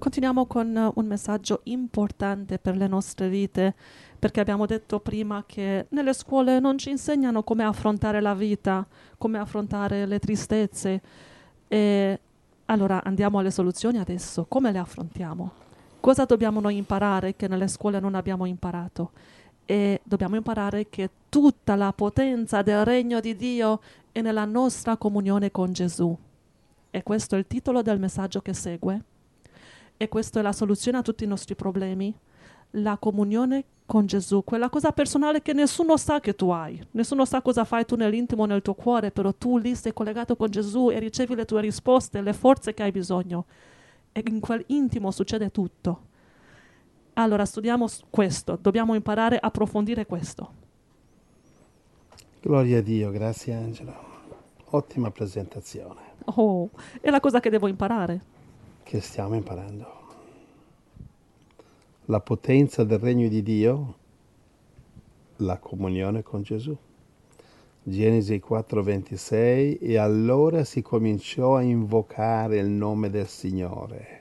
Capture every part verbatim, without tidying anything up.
continuiamo con un messaggio importante per le nostre vite, perché abbiamo detto prima che nelle scuole non ci insegnano come affrontare la vita, come affrontare le tristezze. E allora andiamo alle soluzioni adesso. Come le affrontiamo? Cosa dobbiamo noi imparare che nelle scuole non abbiamo imparato? E dobbiamo imparare che tutta la potenza del regno di Dio è nella nostra comunione con Gesù. E questo è il titolo del messaggio che segue. E questa è la soluzione a tutti i nostri problemi. La comunione con Gesù, quella cosa personale che nessuno sa che tu hai. Nessuno sa cosa fai tu nell'intimo, nel tuo cuore, però tu lì sei collegato con Gesù e ricevi le tue risposte, le forze che hai bisogno. E in quel intimo succede tutto. Allora studiamo questo, dobbiamo imparare a approfondire questo. Gloria a Dio, grazie Angelo. Ottima presentazione. Oh, è la cosa che devo imparare. Che stiamo imparando. La potenza del regno di Dio, la comunione con Gesù. Genesi quattro ventisei, e allora si cominciò a invocare il nome del Signore.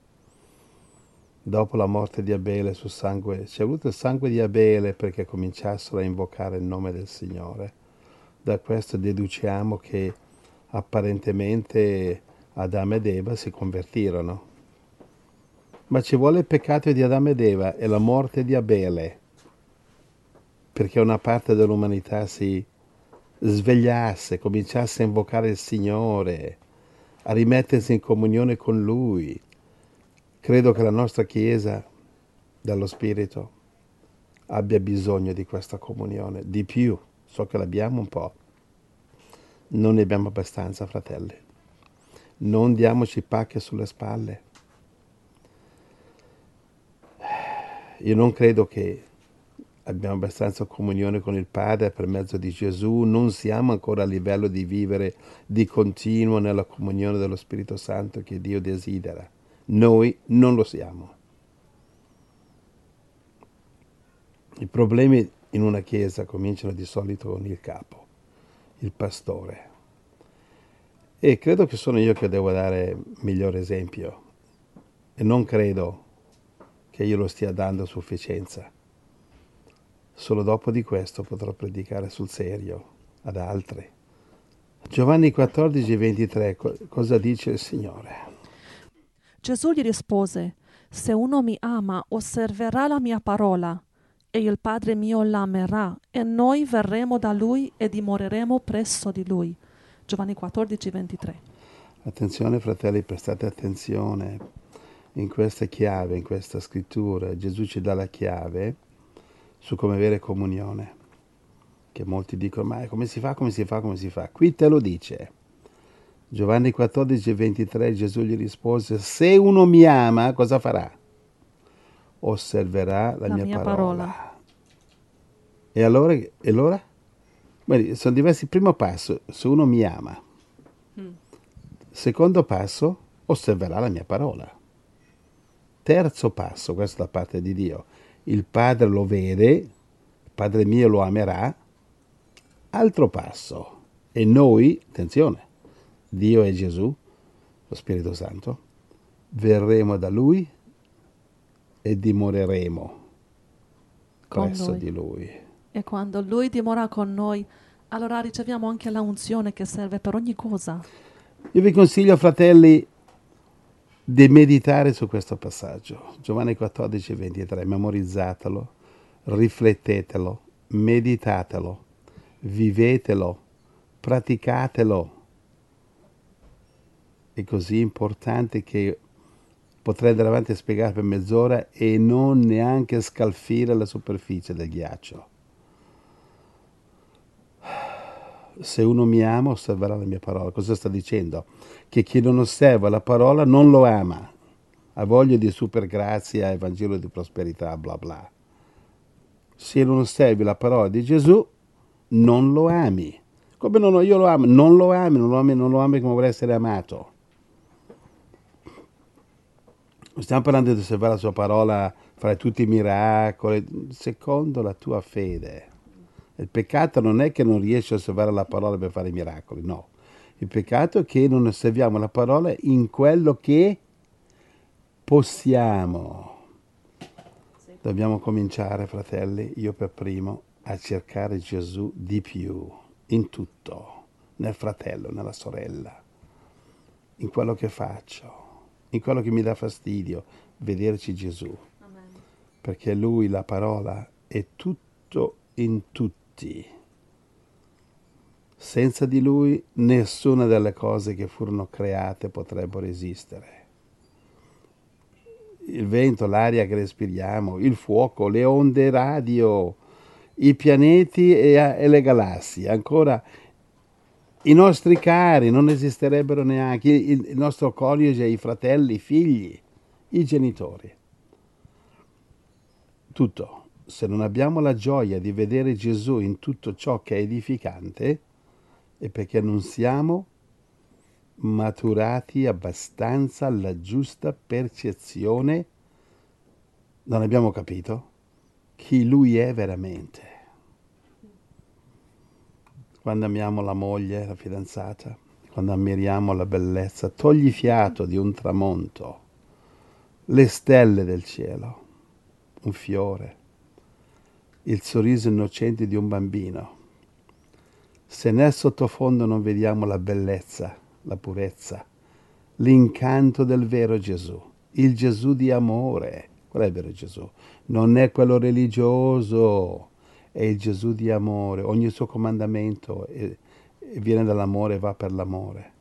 Dopo la morte di Abele sul sangue, c'è avuto il sangue di Abele perché cominciassero a invocare il nome del Signore. Da questo deduciamo che apparentemente Adamo ed Eva si convertirono. Ma ci vuole il peccato di Adamo ed Eva e la morte di Abele perché una parte dell'umanità si svegliasse, cominciasse a invocare il Signore, a rimettersi in comunione con Lui. Credo che la nostra Chiesa, dallo Spirito, abbia bisogno di questa comunione, di più. So che l'abbiamo un po'. Non ne abbiamo abbastanza, fratelli. Non diamoci pacche sulle spalle. Io non credo che abbiamo abbastanza comunione con il Padre per mezzo di Gesù, non siamo ancora a livello di vivere di continuo nella comunione dello Spirito Santo che Dio desidera. Noi non lo siamo. I problemi in una chiesa cominciano di solito con il capo, il pastore. E credo che sono io che devo dare miglior esempio. E non credo che io lo stia dando a sufficienza. Solo dopo di questo potrò predicare sul serio ad altri. Giovanni quattordici ventitré, cosa dice il Signore? Gesù gli rispose: se uno mi ama, osserverà la mia parola, e il Padre mio l'amerà, e noi verremo da lui e dimoreremo presso di lui. Giovanni quattordici ventitré. Attenzione fratelli, prestate attenzione in questa chiave, in questa scrittura. Gesù ci dà la chiave su come avere comunione, che molti dicono, ma come si fa, come si fa, come si fa? Qui te lo dice. Giovanni quattordici ventitré, Gesù gli rispose, se uno mi ama, cosa farà? Osserverà la, La mia, mia parola. parola. E allora? E allora? Beh, sono diversi. Primo passo, se uno mi ama. Mm. Secondo passo, osserverà la mia parola. Terzo passo, questa è da parte di Dio. Il Padre lo vede, il Padre mio lo amerà. Altro passo. E noi, attenzione, Dio e Gesù, lo Spirito Santo, verremo da Lui e dimoreremo Con presso lui. di Lui. E quando Lui dimora con noi, allora riceviamo anche la unzione che serve per ogni cosa. Io vi consiglio, fratelli, di meditare su questo passaggio. Giovanni quattordici ventitré, memorizzatelo, riflettetelo, meditatelo, vivetelo, praticatelo. È così importante che potrei andare avanti a spiegare per mezz'ora e non neanche scalfire la superficie del ghiaccio. Se uno mi ama, osserverà la mia parola. Cosa sta dicendo? Che chi non osserva la parola non lo ama. Ha voglia di supergrazia, evangelo di prosperità, bla bla. Se non osservi la parola di Gesù, non lo ami. Come non io lo amo? Non lo ami, non lo ami, non lo ami come vuole essere amato. Stiamo parlando di osservare la sua parola, fare tutti i miracoli, secondo la tua fede. Il peccato non è che non riesci a osservare la parola per fare i miracoli, no. Il peccato è che non osserviamo la parola in quello che possiamo. Dobbiamo cominciare, fratelli, io per primo, a cercare Gesù di più, in tutto, nel fratello, nella sorella, in quello che faccio, in quello che mi dà fastidio, vederci Gesù. Amen. Perché Lui, la parola, è tutto in tutti. Senza di Lui nessuna delle cose che furono create potrebbero esistere. Il vento, l'aria che respiriamo, il fuoco, le onde radio, i pianeti e, e le galassie. Ancora i nostri cari non esisterebbero neanche, il, il nostro coniuge, i fratelli, i figli, i genitori. Tutto. Se non abbiamo la gioia di vedere Gesù in tutto ciò che è edificante, è perché non siamo maturati abbastanza alla giusta percezione, non abbiamo capito chi Lui è veramente. Quando amiamo la moglie, la fidanzata, quando ammiriamo la bellezza, togli fiato di un tramonto, le stelle del cielo, un fiore, il sorriso innocente di un bambino. Se nel sottofondo non vediamo la bellezza, la purezza, l'incanto del vero Gesù, il Gesù di amore, qual è il vero Gesù? Non è quello religioso, è il Gesù di amore. Ogni suo comandamento è, è, viene dall'amore e va per l'amore.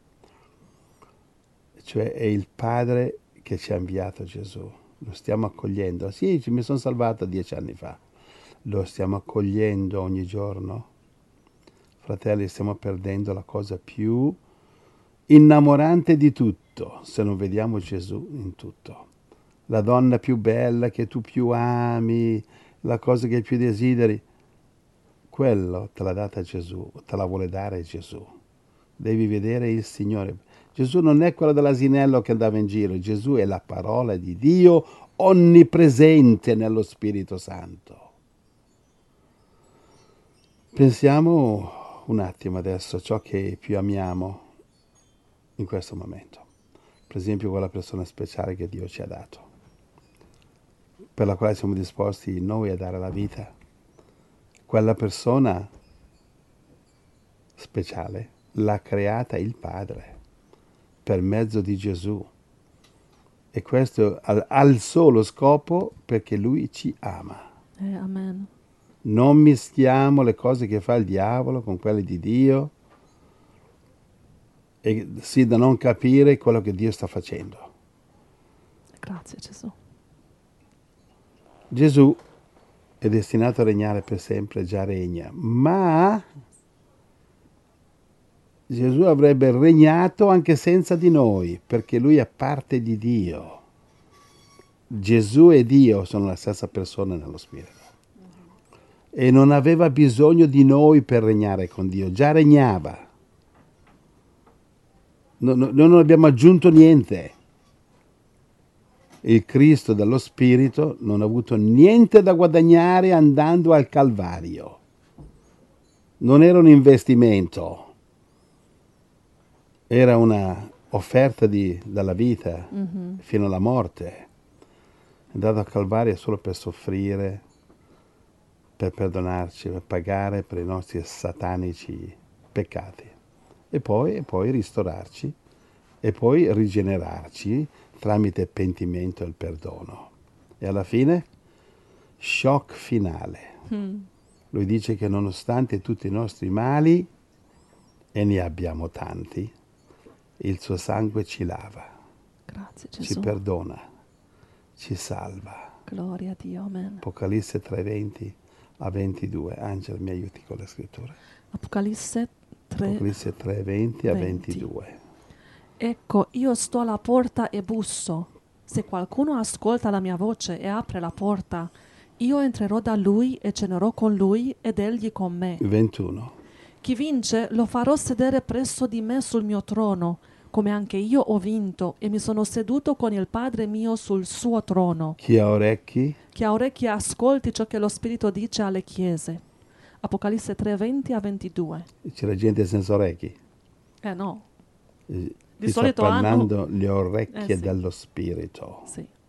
Cioè è il Padre che ci ha inviato Gesù. Lo stiamo accogliendo. Sì, mi sono salvato dieci anni fa. Lo stiamo accogliendo ogni giorno. Fratelli, stiamo perdendo la cosa più innamorante di tutto se non vediamo Gesù in tutto. La donna più bella che tu più ami, la cosa che più desideri, quello te l'ha data Gesù, te la vuole dare Gesù. Devi vedere il Signore. Gesù non è quello dell'asinello che andava in giro, Gesù è la parola di Dio onnipresente nello Spirito Santo. Pensiamo un attimo adesso a ciò che più amiamo in questo momento. Per esempio quella persona speciale che Dio ci ha dato, per la quale siamo disposti noi a dare la vita. Quella persona speciale l'ha creata il Padre per mezzo di Gesù. E questo al, al solo scopo perché Lui ci ama. Eh, amen. Non mischiamo le cose che fa il diavolo con quelle di Dio, e sì da non capire quello che Dio sta facendo. Grazie Gesù. Gesù è destinato a regnare per sempre, già regna, ma Gesù avrebbe regnato anche senza di noi, perché Lui è parte di Dio. Gesù e Dio sono la stessa persona nello Spirito. E non aveva bisogno di noi per regnare con Dio, già regnava. No, no, noi non abbiamo aggiunto niente. Il Cristo dello Spirito non ha avuto niente da guadagnare andando al Calvario. Non era un investimento, era una offerta di, dalla vita mm-hmm. fino alla morte. È andato al Calvario solo per soffrire, per perdonarci, per pagare per i nostri satanici peccati e poi, e poi ristorarci e poi rigenerarci tramite il pentimento e il perdono. E alla fine, shock finale. Mm. Lui dice che nonostante tutti i nostri mali, e ne abbiamo tanti, il suo sangue ci lava. Grazie Gesù. Ci perdona, ci salva. Gloria a Dio, amen. Apocalisse tre venti a ventidue. Angela, mi aiuti con la scrittura. Apocalisse tre, Apocalisse tre venti a ventidue. Ecco, io sto alla porta e busso. Se qualcuno ascolta la mia voce e apre la porta, io entrerò da lui e cenerò con lui ed egli con me. ventuno. Chi vince lo farò sedere presso di me sul mio trono, come anche io ho vinto e mi sono seduto con il Padre mio sul suo trono. Chi ha orecchi? Chi ha orecchi ascolti ciò che lo Spirito dice alle chiese. Apocalisse tre venti a ventidue. C'è la gente senza orecchi? Eh no. Eh, Di Ti solito sta parlando hanno le orecchie eh, sì. dello Spirito. Sì.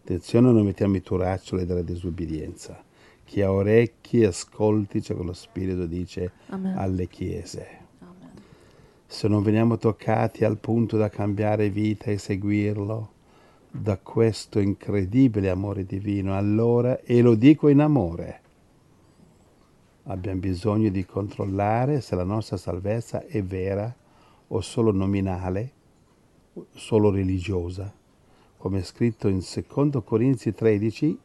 Attenzione, non mettiamo i turaccioli della disubbidienza. Chi ha orecchi ascolti ciò che lo Spirito dice Amen. alle chiese. Amen. Se non veniamo toccati al punto da cambiare vita e seguirlo, da questo incredibile amore divino, allora, e lo dico in amore, abbiamo bisogno di controllare se la nostra salvezza è vera o solo nominale, solo religiosa, come è scritto in secondo Corinzi tredici,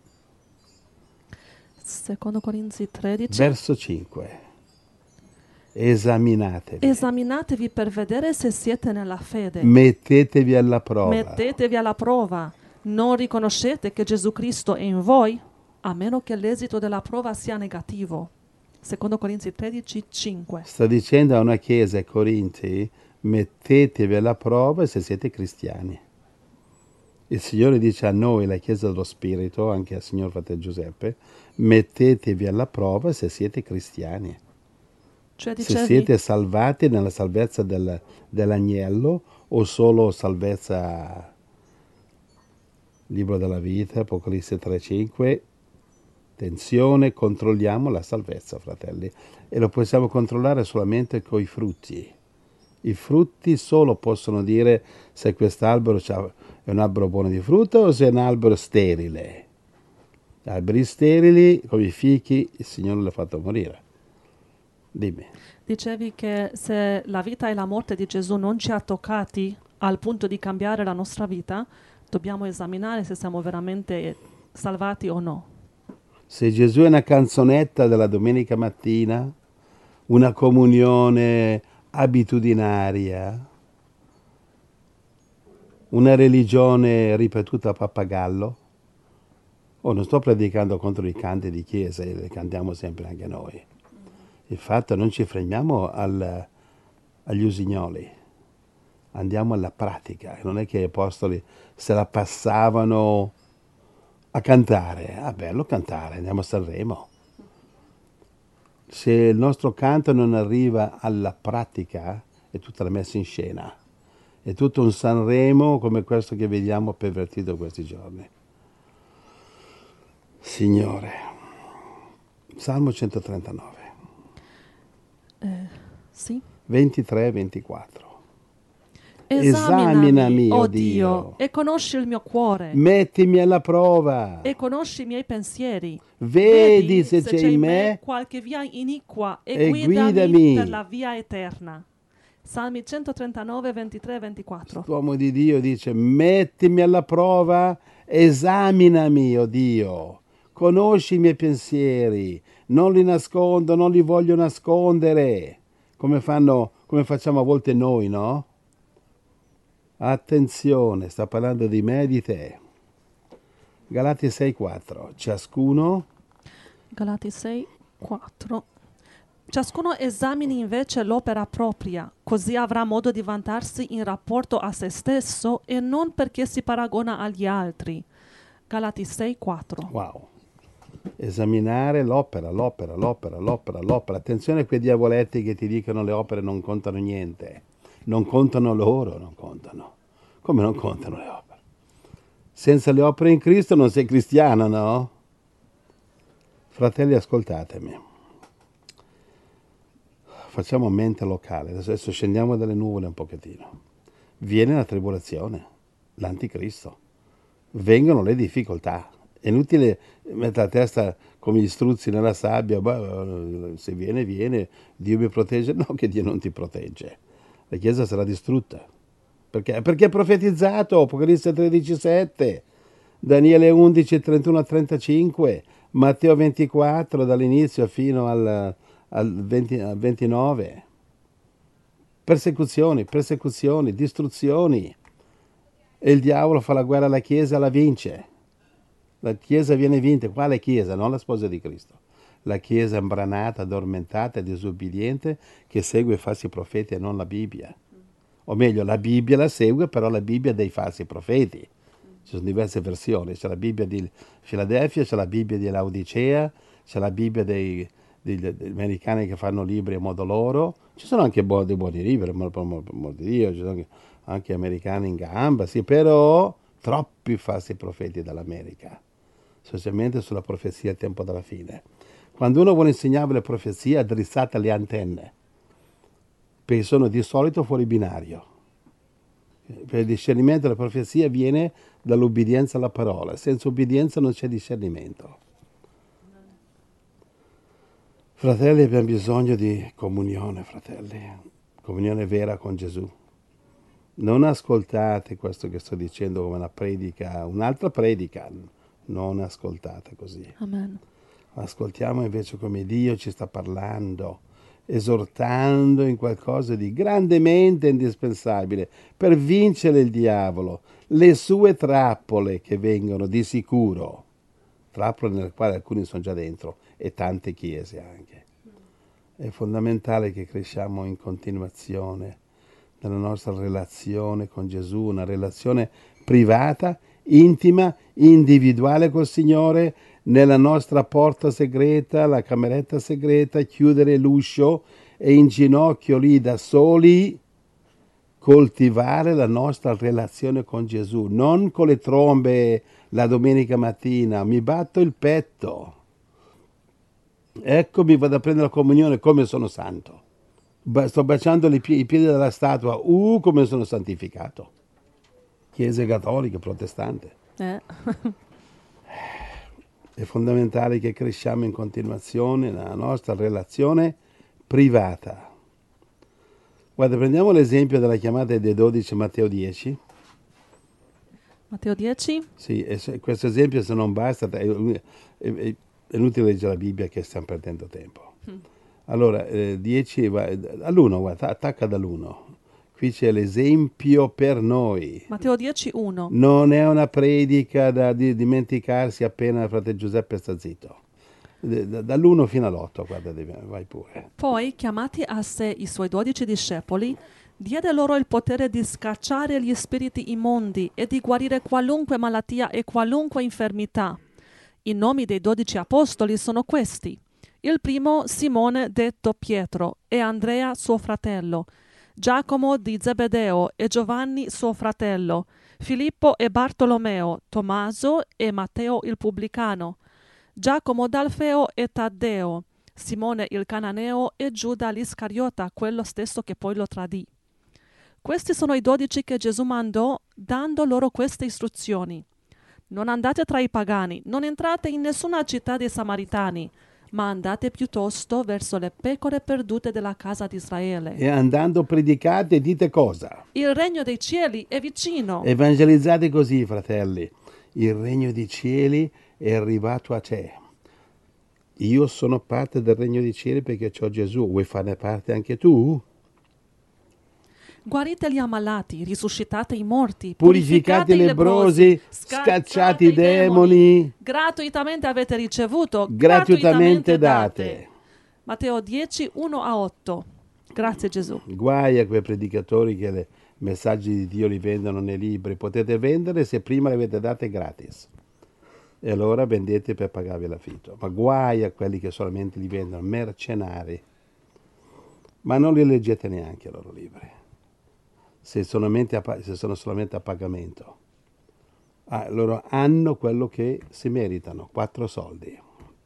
Secondo Corinzi tredici. verso cinque. Esaminatevi. Esaminatevi per vedere se siete nella fede. Mettetevi alla prova. Mettetevi alla prova. Non riconoscete che Gesù Cristo è in voi, a meno che l'esito della prova sia negativo. Secondo Corinzi tredici, cinque. Sta dicendo a una chiesa a Corinti, mettetevi alla prova se siete cristiani. Il Signore dice a noi, la Chiesa dello Spirito, anche al Signor Fratello Giuseppe, mettetevi alla prova se siete cristiani. Cioè Se dicevi, siete salvati nella salvezza del, dell'agnello o solo salvezza libro della vita, Apocalisse tre cinque. Attenzione, controlliamo la salvezza, fratelli, e lo possiamo controllare solamente con i frutti. I frutti solo possono dire se quest'albero è un albero buono di frutta o se è un albero sterile. Gli alberi sterili, come i fichi, il Signore li ha fatto morire. Dimmi. dicevi che se la vita e la morte di Gesù non ci ha toccati al punto di cambiare la nostra vita, dobbiamo esaminare se siamo veramente salvati o no. Se Gesù è una canzonetta della domenica mattina, una comunione abitudinaria, una religione ripetuta a pappagallo, oh, non sto predicando contro i canti di chiesa, li cantiamo sempre anche noi. Il fatto è che non ci fermiamo al, agli usignoli, andiamo alla pratica. Non è che gli apostoli se la passavano a cantare. Ah, bello cantare, andiamo a Sanremo. Se il nostro canto non arriva alla pratica, è tutta la messa in scena. È tutto un Sanremo come questo che vediamo pervertito questi giorni. Signore, Salmo centotrentanove. Eh, sì. ventitré ventiquattro. Esaminami, Esaminami, oh oh Dio, Dio. e conosci il mio cuore, Mettimi alla prova. e conosci i miei pensieri. Vedi se c'è in me qualche via iniqua e, e guidami, guidami. per la via eterna. Salmi centotrentanove, ventitré e ventiquattro. L'uomo di Dio dice, mettimi alla prova, esaminami, oh Dio. Conosci i miei pensieri, non li nascondo, non li voglio nascondere, come fanno, come facciamo a volte noi, no? Attenzione, sta parlando di me e di te. Galati sei quattro. Ciascuno Galati sei quattro. Ciascuno esamini invece l'opera propria, così avrà modo di vantarsi in rapporto a se stesso e non perché si paragona agli altri. Galati sei quattro. Wow. Esaminare l'opera, l'opera, l'opera, l'opera, l'opera. Attenzione a quei diavoletti che ti dicono le opere non contano niente. Non contano loro, non contano. Come non contano le opere? Senza le opere in Cristo non sei cristiano, no? Fratelli, ascoltatemi. Facciamo mente locale. Adesso scendiamo dalle nuvole un pochettino. Viene la tribolazione, l'anticristo. Vengono le difficoltà. È inutile mettere la testa come gli struzzi nella sabbia. Beh, se viene, viene. Dio mi protegge. No, che Dio non ti protegge. La Chiesa sarà distrutta. Perché? Perché è profetizzato. Apocalisse tredici sette. Daniele undici trentuno a trentacinque. Matteo ventiquattro dall'inizio fino al, al, venti, al ventinove. Persecuzioni, persecuzioni, distruzioni. E il diavolo fa la guerra alla Chiesa e la vince. La Chiesa viene vinta. Quale Chiesa? Non la sposa di Cristo. La Chiesa imbranata, addormentata, disobbediente, che segue i falsi profeti e non la Bibbia. O meglio, la Bibbia la segue, però la Bibbia dei falsi profeti. Ci sono diverse versioni. C'è la Bibbia di Filadelfia, c'è la Bibbia di Laodicea, c'è la Bibbia dei, degli, degli americani che fanno libri a modo loro. Ci sono anche buoni, dei buoni libri, per amor di Dio, ci sono anche, anche americani in gamba, sì, però troppi falsi profeti dall'America, specialmente sulla profezia al tempo della fine. Quando uno vuole insegnare le profezie, drizzate le antenne, perché sono di solito fuori binario. Per il discernimento della profezia viene dall'obbedienza alla parola. Senza obbedienza non c'è discernimento. Fratelli, abbiamo bisogno di comunione, fratelli. Comunione vera con Gesù. Non ascoltate questo che sto dicendo come una predica, un'altra predica. Non ascoltate così. Amen. Ascoltiamo invece come Dio ci sta parlando, esortando in qualcosa di grandemente indispensabile per vincere il diavolo, le sue trappole che vengono di sicuro, trappole nelle quali alcuni sono già dentro e tante chiese anche. È fondamentale che cresciamo in continuazione nella nostra relazione con Gesù, una relazione privata, intima, individuale col Signore, nella nostra porta segreta, la cameretta segreta, chiudere l'uscio e in ginocchio lì da soli coltivare la nostra relazione con Gesù, non con le trombe la domenica mattina, mi batto il petto, eccomi, vado a prendere la comunione come sono santo, sto baciando i piedi della statua, uh, come sono santificato. Chiese cattoliche, protestante. Eh. È fondamentale che cresciamo in continuazione nella nostra relazione privata. Guarda, prendiamo l'esempio della chiamata dei dodici, Matteo dieci. Matteo dieci? Sì, e se, questo esempio se non basta, è, è, è inutile leggere la Bibbia che stiamo perdendo tempo. Mm. Allora, eh, dieci, va, all'uno, guarda, attacca dall'uno. Qui c'è l'esempio per noi. Matteo dieci, uno. Non è una predica da di, dimenticarsi appena fratello Giuseppe sta zitto. Dall'uno fino all'otto, guarda, vai pure. Poi, chiamati a sé i suoi dodici discepoli, diede loro il potere di scacciare gli spiriti immondi e di guarire qualunque malattia e qualunque infermità. I nomi dei dodici apostoli sono questi. Il primo, Simone, detto Pietro, e Andrea, suo fratello, Giacomo di Zebedeo e Giovanni suo fratello, Filippo e Bartolomeo, Tommaso e Matteo il pubblicano, Giacomo d'Alfeo e Taddeo, Simone il cananeo e Giuda l'Iscariota, quello stesso che poi lo tradì. Questi sono i dodici che Gesù mandò, dando loro queste istruzioni. Non andate tra i pagani, non entrate in nessuna città dei Samaritani, ma andate piuttosto verso le pecore perdute della casa di Israele. E andando predicate, dite cosa? Il regno dei cieli è vicino. Evangelizzate così, fratelli. Il regno dei cieli è arrivato a te. Io sono parte del regno dei cieli perché c'ho Gesù. Vuoi farne parte anche tu? Guarite gli ammalati, risuscitate i morti, purificate i lebbrosi, scacciate i demoni. Gratuitamente avete ricevuto, gratuitamente, gratuitamente date. date. Matteo dieci, uno a otto. Grazie Gesù. Guai a quei predicatori che i messaggi di Dio li vendono nei libri. Potete vendere se prima li avete date gratis. E allora vendete per pagarvi l'affitto. Ma guai a quelli che solamente li vendono, mercenari. Ma non li leggete neanche i loro libri. Se, a, se sono solamente a pagamento. Ah, loro hanno quello che si meritano, quattro soldi.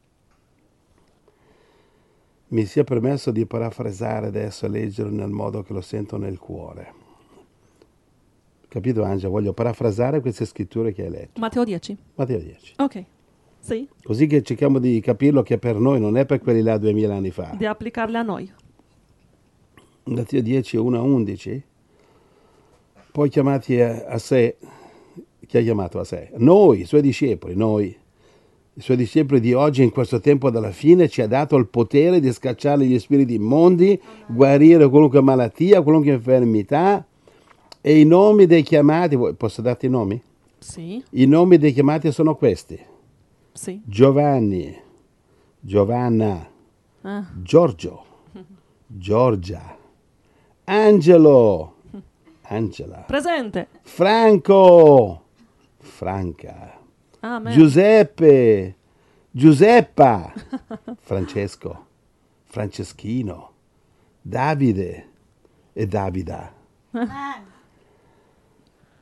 Mi sia permesso di parafrasare adesso e leggere nel modo che lo sento nel cuore. Capito, Angela? Voglio parafrasare queste scritture che hai letto. Matteo dieci. Matteo dieci. Ok, sì. Così che cerchiamo di capirlo che per noi non è per quelli là duemila anni fa. Di applicarle a noi. Matteo dieci, uno a undici. Poi chiamati a, a sé, chi ha chiamato a sé? Noi, i suoi discepoli, noi, i suoi discepoli di oggi in questo tempo della fine ci ha dato il potere di scacciare gli spiriti immondi, guarire qualunque malattia, qualunque infermità, e i nomi dei chiamati, posso darti i nomi? Sì. I nomi dei chiamati sono questi. Sì. Giovanni, Giovanna, ah. Giorgio, Giorgia, Angelo, Angela. Presente. Franco. Franca. Amen. Giuseppe. Giuseppa. Francesco. Franceschino. Davide e Davida.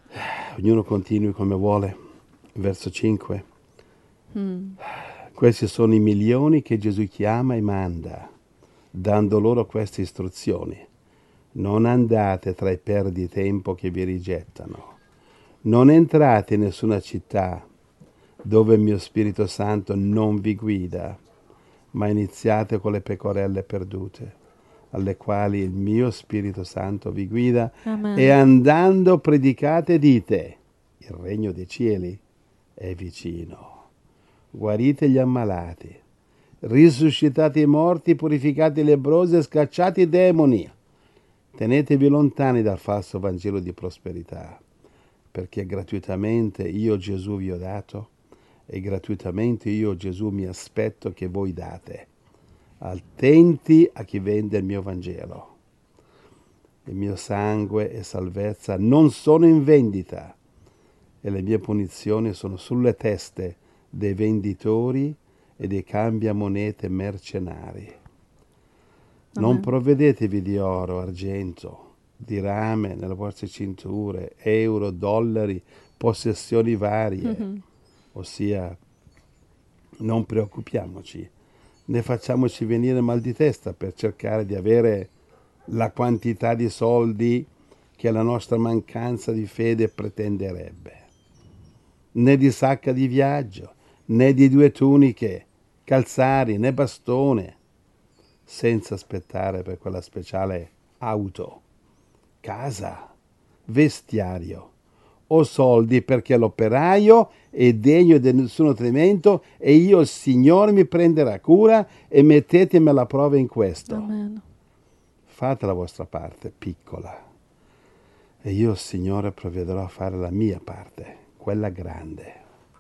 Ognuno continui come vuole. Verso cinque. Mm. Questi sono i milioni che Gesù chiama e manda, dando loro queste istruzioni. Non andate tra i perditempo che vi rigettano. Non entrate in nessuna città dove il mio Spirito Santo non vi guida, ma iniziate con le pecorelle perdute, alle quali il mio Spirito Santo vi guida, Amen. e andando predicate dite, il regno dei cieli è vicino. Guarite gli ammalati, risuscitate i morti, purificate i lebbrosi e scacciate i demoni. Tenetevi lontani dal falso Vangelo di prosperità, perché gratuitamente io Gesù vi ho dato e gratuitamente io Gesù mi aspetto che voi date. Attenti a chi vende il mio Vangelo. Il mio sangue e salvezza non sono in vendita e le mie punizioni sono sulle teste dei venditori e dei cambiamonete mercenari. Non Amen. provvedetevi di oro, argento, di rame nelle vostre cinture, euro, dollari, possessioni varie, Mhm. ossia non preoccupiamoci, né facciamoci venire mal di testa per cercare di avere la quantità di soldi che la nostra mancanza di fede pretenderebbe, né di sacca di viaggio, né di due tuniche, calzari, né bastone, senza aspettare per quella speciale auto, casa, vestiario o soldi, perché l'operaio è degno di nessun nutrimento e io, il Signore, mi prenderà cura, e mettetemi alla prova in questo. Amen. Fate la vostra parte piccola e io, Signore, provvederò a fare la mia parte, quella grande.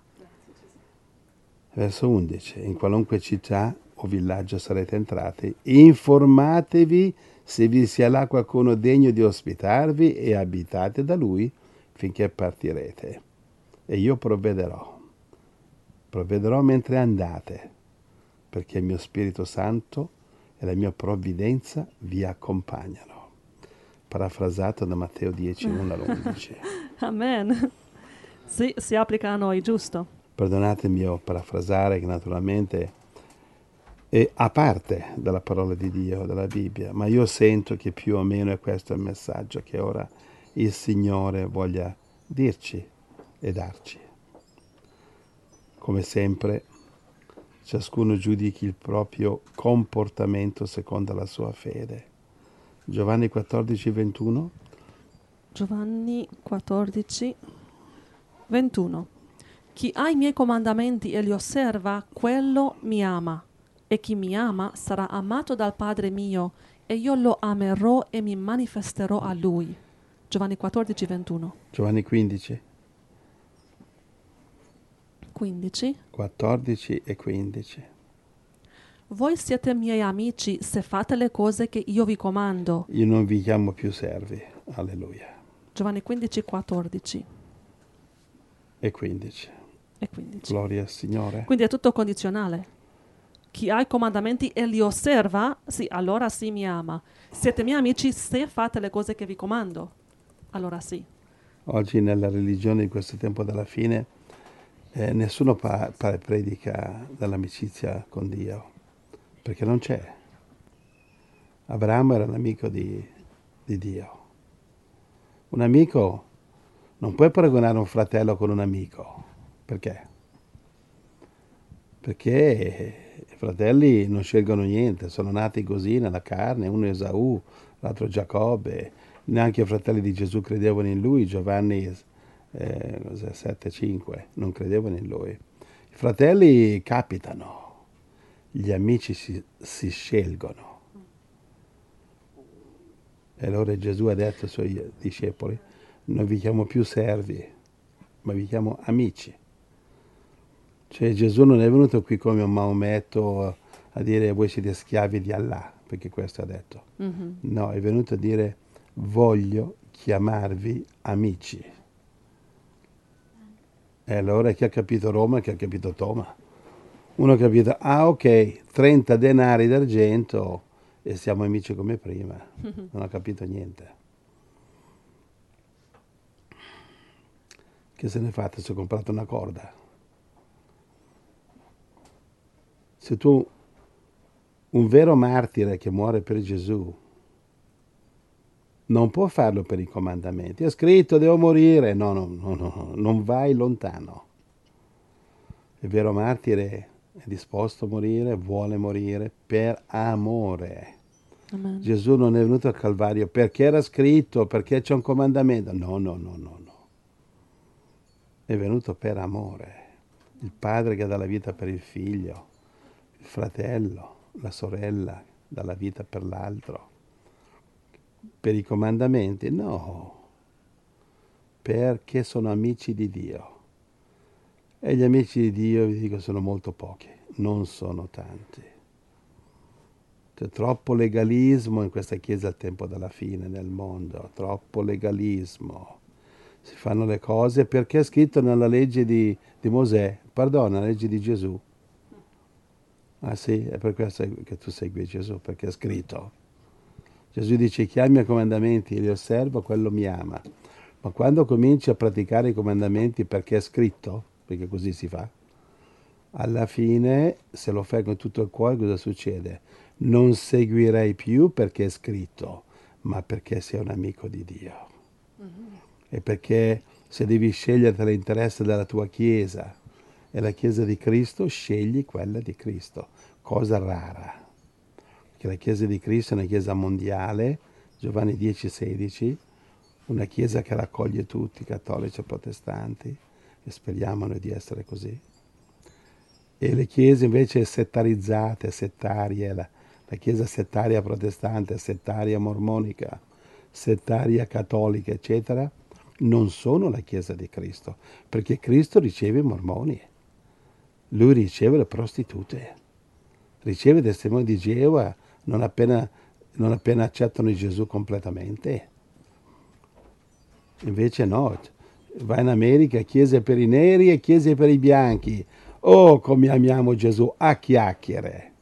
Verso undici. In qualunque città o villaggio sarete entrati, informatevi se vi sia là qualcuno degno di ospitarvi e abitate da lui finché partirete. E io provvederò. Provvederò mentre andate, perché il mio Spirito Santo e la mia provvidenza vi accompagnano. Parafrasato da Matteo dieci, uno all'undici. Amen. Sì, si applica a noi, giusto? Perdonatemi io parafrasare, che naturalmente è a parte dalla parola di Dio, della Bibbia, ma io sento che più o meno è questo il messaggio che ora il Signore voglia dirci e darci. Come sempre, ciascuno giudichi il proprio comportamento secondo la sua fede. Giovanni quattordici, ventuno. Giovanni quattordici, ventuno. Chi ha i miei comandamenti e li osserva, quello mi ama. E chi mi ama sarà amato dal Padre mio, e io lo amerò e mi manifesterò a lui. Giovanni quattordici, ventuno. Giovanni quindici, quindici. quattordici e quindici. Voi siete miei amici se fate le cose che io vi comando. Io non vi chiamo più servi. Alleluia. Giovanni quindici, quattordici E quindici. e quindici. Gloria al Signore. Quindi è tutto condizionale. Chi ha i comandamenti e li osserva, sì, allora sì mi ama. Siete miei amici se fate le cose che vi comando. Allora sì. Oggi nella religione di questo tempo della fine eh, nessuno pa- pa- predica dell'amicizia con Dio, perché non c'è. Abramo era l'amico di, di Dio. Un amico, non puoi paragonare un fratello con un amico. Perché? Perché i fratelli non scelgono niente, sono nati così nella carne, uno Esaù, l'altro Giacobbe, neanche i fratelli di Gesù credevano in lui, Giovanni eh, sette cinque, non credevano in lui. I fratelli capitano, gli amici si, si scelgono. E allora Gesù ha detto ai suoi discepoli, non vi chiamo più servi, ma vi chiamo amici. Cioè Gesù non è venuto qui come un Maometto a dire voi siete schiavi di Allah, perché questo ha detto. Mm-hmm. No, è venuto a dire voglio chiamarvi amici. E allora chi ha capito Roma e chi ha capito Toma? Uno ha capito, ah ok, trenta denari d'argento e siamo amici come prima. Non ha capito niente. Che se ne è fatta? Si è comprato una corda. Se tu, un vero martire che muore per Gesù, non può farlo per i comandamenti. È scritto, devo morire. No, no, no, no, non vai lontano. Il vero martire è disposto a morire, vuole morire per amore. Amen. Gesù non è venuto al Calvario perché era scritto, perché c'è un comandamento. No, no, no, no, no. È venuto per amore. Il padre che dà la vita per il figlio, il fratello, la sorella, dà la vita per l'altro. Per i comandamenti? No. Perché sono amici di Dio. E gli amici di Dio, vi dico, sono molto pochi, non sono tanti. C'è troppo legalismo in questa Chiesa al tempo della fine nel mondo, troppo legalismo. Si fanno le cose perché è scritto nella legge di, di Mosè, pardona, la legge di Gesù. Ah sì, è per questo che tu segui Gesù, perché è scritto. Gesù dice, chi ha i miei comandamenti e li osserva, quello mi ama. Ma quando cominci a praticare i comandamenti perché è scritto, perché così si fa, alla fine, se lo fai con tutto il cuore, cosa succede? Non seguirei più perché è scritto, ma perché sei un amico di Dio. Mm-hmm. E perché se devi scegliere tra l'interesse della tua Chiesa e la Chiesa di Cristo, scegli quella di Cristo. Cosa rara. Perché la Chiesa di Cristo è una Chiesa mondiale, Giovanni dieci sedici, una Chiesa che raccoglie tutti, cattolici e protestanti, e speriamo noi di essere così. E le chiese invece settarizzate, settarie, la, la Chiesa settaria protestante, settaria mormonica, settaria cattolica, eccetera, non sono la Chiesa di Cristo, perché Cristo riceve i mormoni, lui riceve le prostitute, riceve i testimoni di Geova non appena, non appena accettano Gesù completamente. Invece no, vai in America, chiese per i neri e chiese per i bianchi. Oh, come amiamo Gesù, a chiacchiere.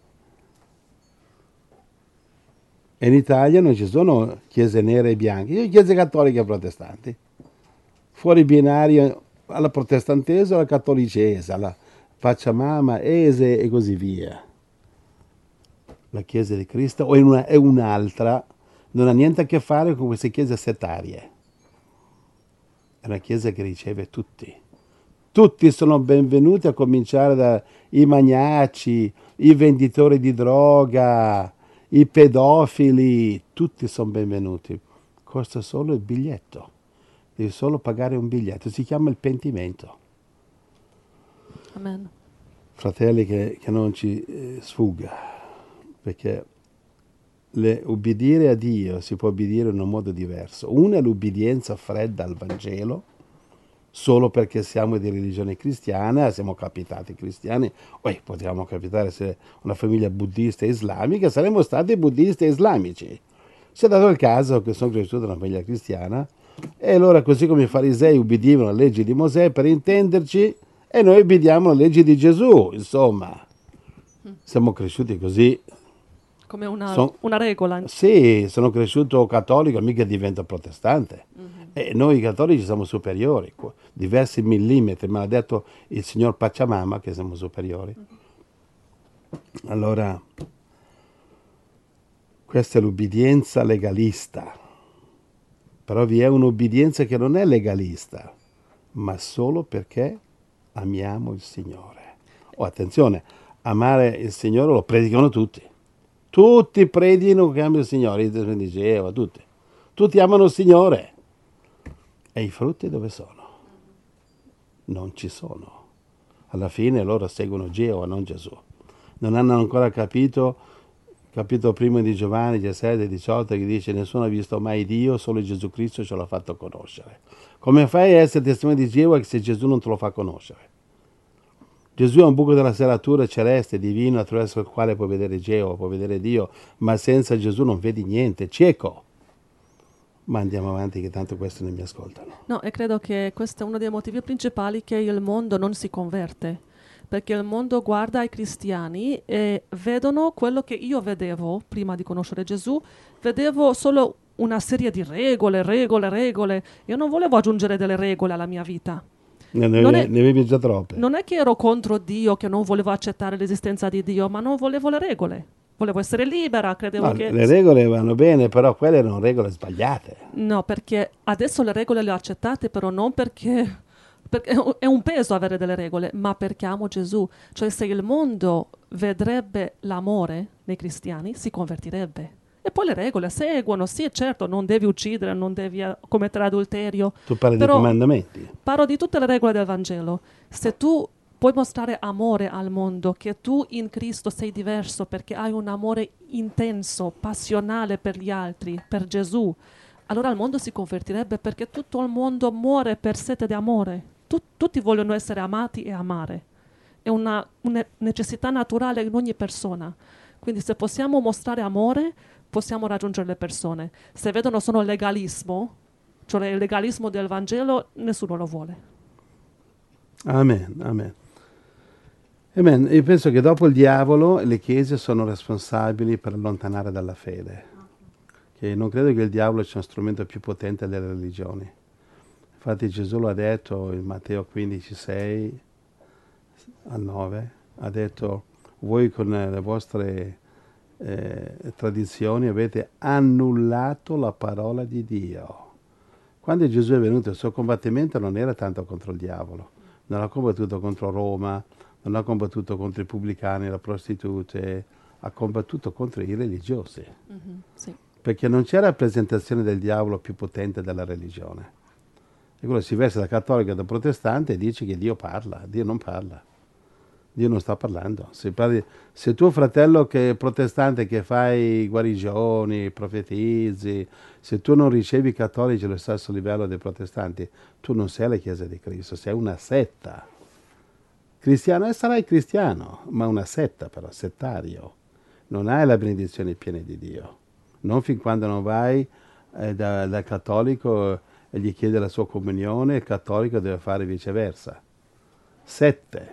E in Italia non ci sono chiese nere e bianche, ci sono chiese cattoliche e protestanti. Fuori binario alla protestantese, alla cattolicese, alla facciamama, ese e così via. La Chiesa di Cristo è, una, è un'altra, non ha niente a che fare con queste chiese settarie. È una Chiesa che riceve tutti. Tutti sono benvenuti, a cominciare dai maniaci, i venditori di droga, i pedofili, tutti sono benvenuti. Costa solo il biglietto. Devi solo pagare un biglietto. Si chiama il pentimento. Amen. Fratelli, che, che non ci eh, sfugga, perché le, ubbidire a Dio si può ubbidire in un modo diverso. Una è l'ubbidienza fredda al Vangelo, solo perché siamo di religione cristiana, siamo capitati cristiani, poi potremmo capitare se una famiglia buddista e islamica, saremmo stati buddisti e islamici. Si è dato il caso che sono cresciuto in una famiglia cristiana, e allora così come i farisei ubbidivano alle leggi di Mosè, per intenderci, e noi ubbidiamo alle leggi di Gesù, insomma. Siamo cresciuti così. Come una, Son, una regola. Sì, sono cresciuto cattolico, mica divento protestante. Mm-hmm. E noi cattolici siamo superiori, diversi millimetri, me l'ha detto il signor Pacciamama che siamo superiori. Mm-hmm. Allora, questa è l'ubbidienza legalista. Però vi è un'ubbidienza che non è legalista, ma solo perché amiamo il Signore. Oh, attenzione, amare il Signore lo predicano tutti. Tutti predicano che amano il Signore, i testimoni di Geova, tutti. Tutti amano il Signore. E i frutti dove sono? Non ci sono. Alla fine loro seguono Geova, non Gesù. Non hanno ancora capito, capito prima di Giovanni diciassette diciotto, che dice: nessuno ha visto mai Dio, solo Gesù Cristo ce l'ha fatto conoscere. Come fai a essere testimone di Geova se Gesù non te lo fa conoscere? Gesù è un buco della serratura celeste, divino, attraverso il quale puoi vedere Geova, puoi vedere Dio, ma senza Gesù non vedi niente, cieco. Ma andiamo avanti, che tanto questi non mi ascoltano. No, e credo che questo è uno dei motivi principali che il mondo non si converte, perché il mondo guarda ai cristiani e vedono quello che io vedevo prima di conoscere Gesù, vedevo solo una serie di regole, regole, regole. Io non volevo aggiungere delle regole alla mia vita. Ne, ne, non, ne, è, ne avevi già troppe. non è che ero contro Dio, che non volevo accettare l'esistenza di Dio, ma non volevo le regole. Volevo essere libera, credevo No, che... le regole vanno bene, però quelle erano regole sbagliate. No, perché adesso le regole le ho accettate, però non perché, perché è un peso avere delle regole, ma perché amo Gesù. Cioè se il mondo vedrebbe l'amore nei cristiani, si convertirebbe. E poi le regole seguono, sì, certo, non devi uccidere, non devi eh, commettere adulterio, Tu parli di però comandamenti. parlo di tutte le regole del Vangelo. Se tu puoi mostrare amore al mondo, che tu in Cristo sei diverso perché hai un amore intenso, passionale per gli altri, per Gesù, allora il mondo si convertirebbe perché tutto il mondo muore per sete di amore. Tu- tutti vogliono essere amati e amare. È una, una necessità naturale in ogni persona. Quindi se possiamo mostrare amore, possiamo raggiungere le persone. Se vedono solo legalismo, cioè il legalismo del Vangelo, nessuno lo vuole. Amen, amen. Amen. Io penso che dopo il diavolo le chiese sono responsabili per allontanare dalla fede. Che non credo che il diavolo sia uno strumento più potente delle religioni. Infatti Gesù lo ha detto in Matteo quindici, sei al nove, ha detto voi con le vostre eh, tradizioni avete annullato la parola di Dio. Quando Gesù è venuto il suo combattimento non era tanto contro il diavolo, non ha combattuto contro Roma, non ha combattuto contro i pubblicani, le prostitute, ha combattuto contro i religiosi. Mm-hmm, sì. Perché non c'è rappresentazione del diavolo più potente della religione. E quello si veste da cattolico e da protestante e dice che Dio parla. Dio non parla. Dio non sta parlando. Se, parli, se tuo fratello che è protestante che fai guarigioni, profetizzi, se tu non ricevi i cattolici allo stesso livello dei protestanti, tu non sei la Chiesa di Cristo, sei una setta. Cristiano, e sarai cristiano, ma una setta però, settario. Non hai la benedizione piena di Dio. Non fin quando non vai eh, da, da cattolico e gli chiede la sua comunione, il cattolico deve fare viceversa. Sette.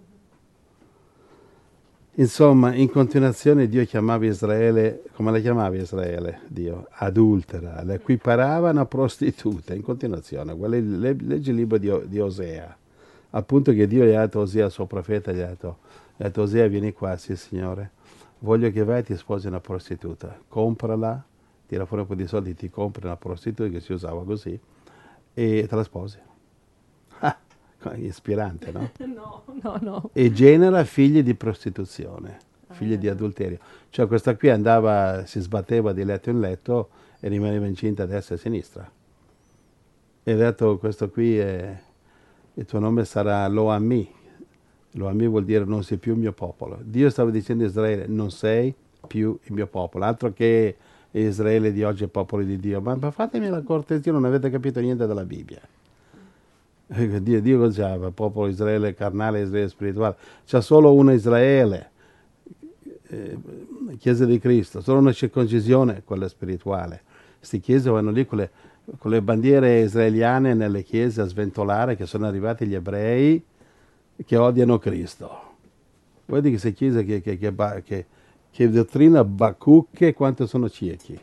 Insomma, in continuazione Dio chiamava Israele, come la chiamava Israele? Dio, adultera, la equiparava a una prostituta, in continuazione. Leggi il libro di, di Osea, appunto che Dio gli ha detto a Osea, il suo profeta, gli ha detto, gli ha detto Osea vieni qua, sì Signore, voglio che vai e ti sposi una prostituta, comprala, tira fuori un po' di soldi, ti compri una prostituta che si usava così, e te la sposi. Ah, ispirante, no? No, no, no. E genera figli di prostituzione, figli di adulterio. Cioè questa qui andava, si sbatteva di letto in letto e rimaneva incinta a destra e a sinistra. E ha detto, questo qui è, il tuo nome sarà Lo-Ami. Lo-Ami vuol dire non sei più il mio popolo. Dio stava dicendo a Israele, non sei più il mio popolo. Altro che Israele di oggi è popolo di Dio. Ma, ma fatemi la cortesia, non avete capito niente della Bibbia. Dio, Dio cosa c'ha? Popolo Israele carnale, Israele spirituale. C'è solo un Israele, eh, Chiesa di Cristo, solo una circoncisione, quella spirituale. Queste chiese vanno lì con le, con le bandiere israeliane nelle chiese a sventolare che sono arrivati gli ebrei che odiano Cristo. Vedi queste chiese che, che, che, che, che dottrina bacucche quanto sono ciechi.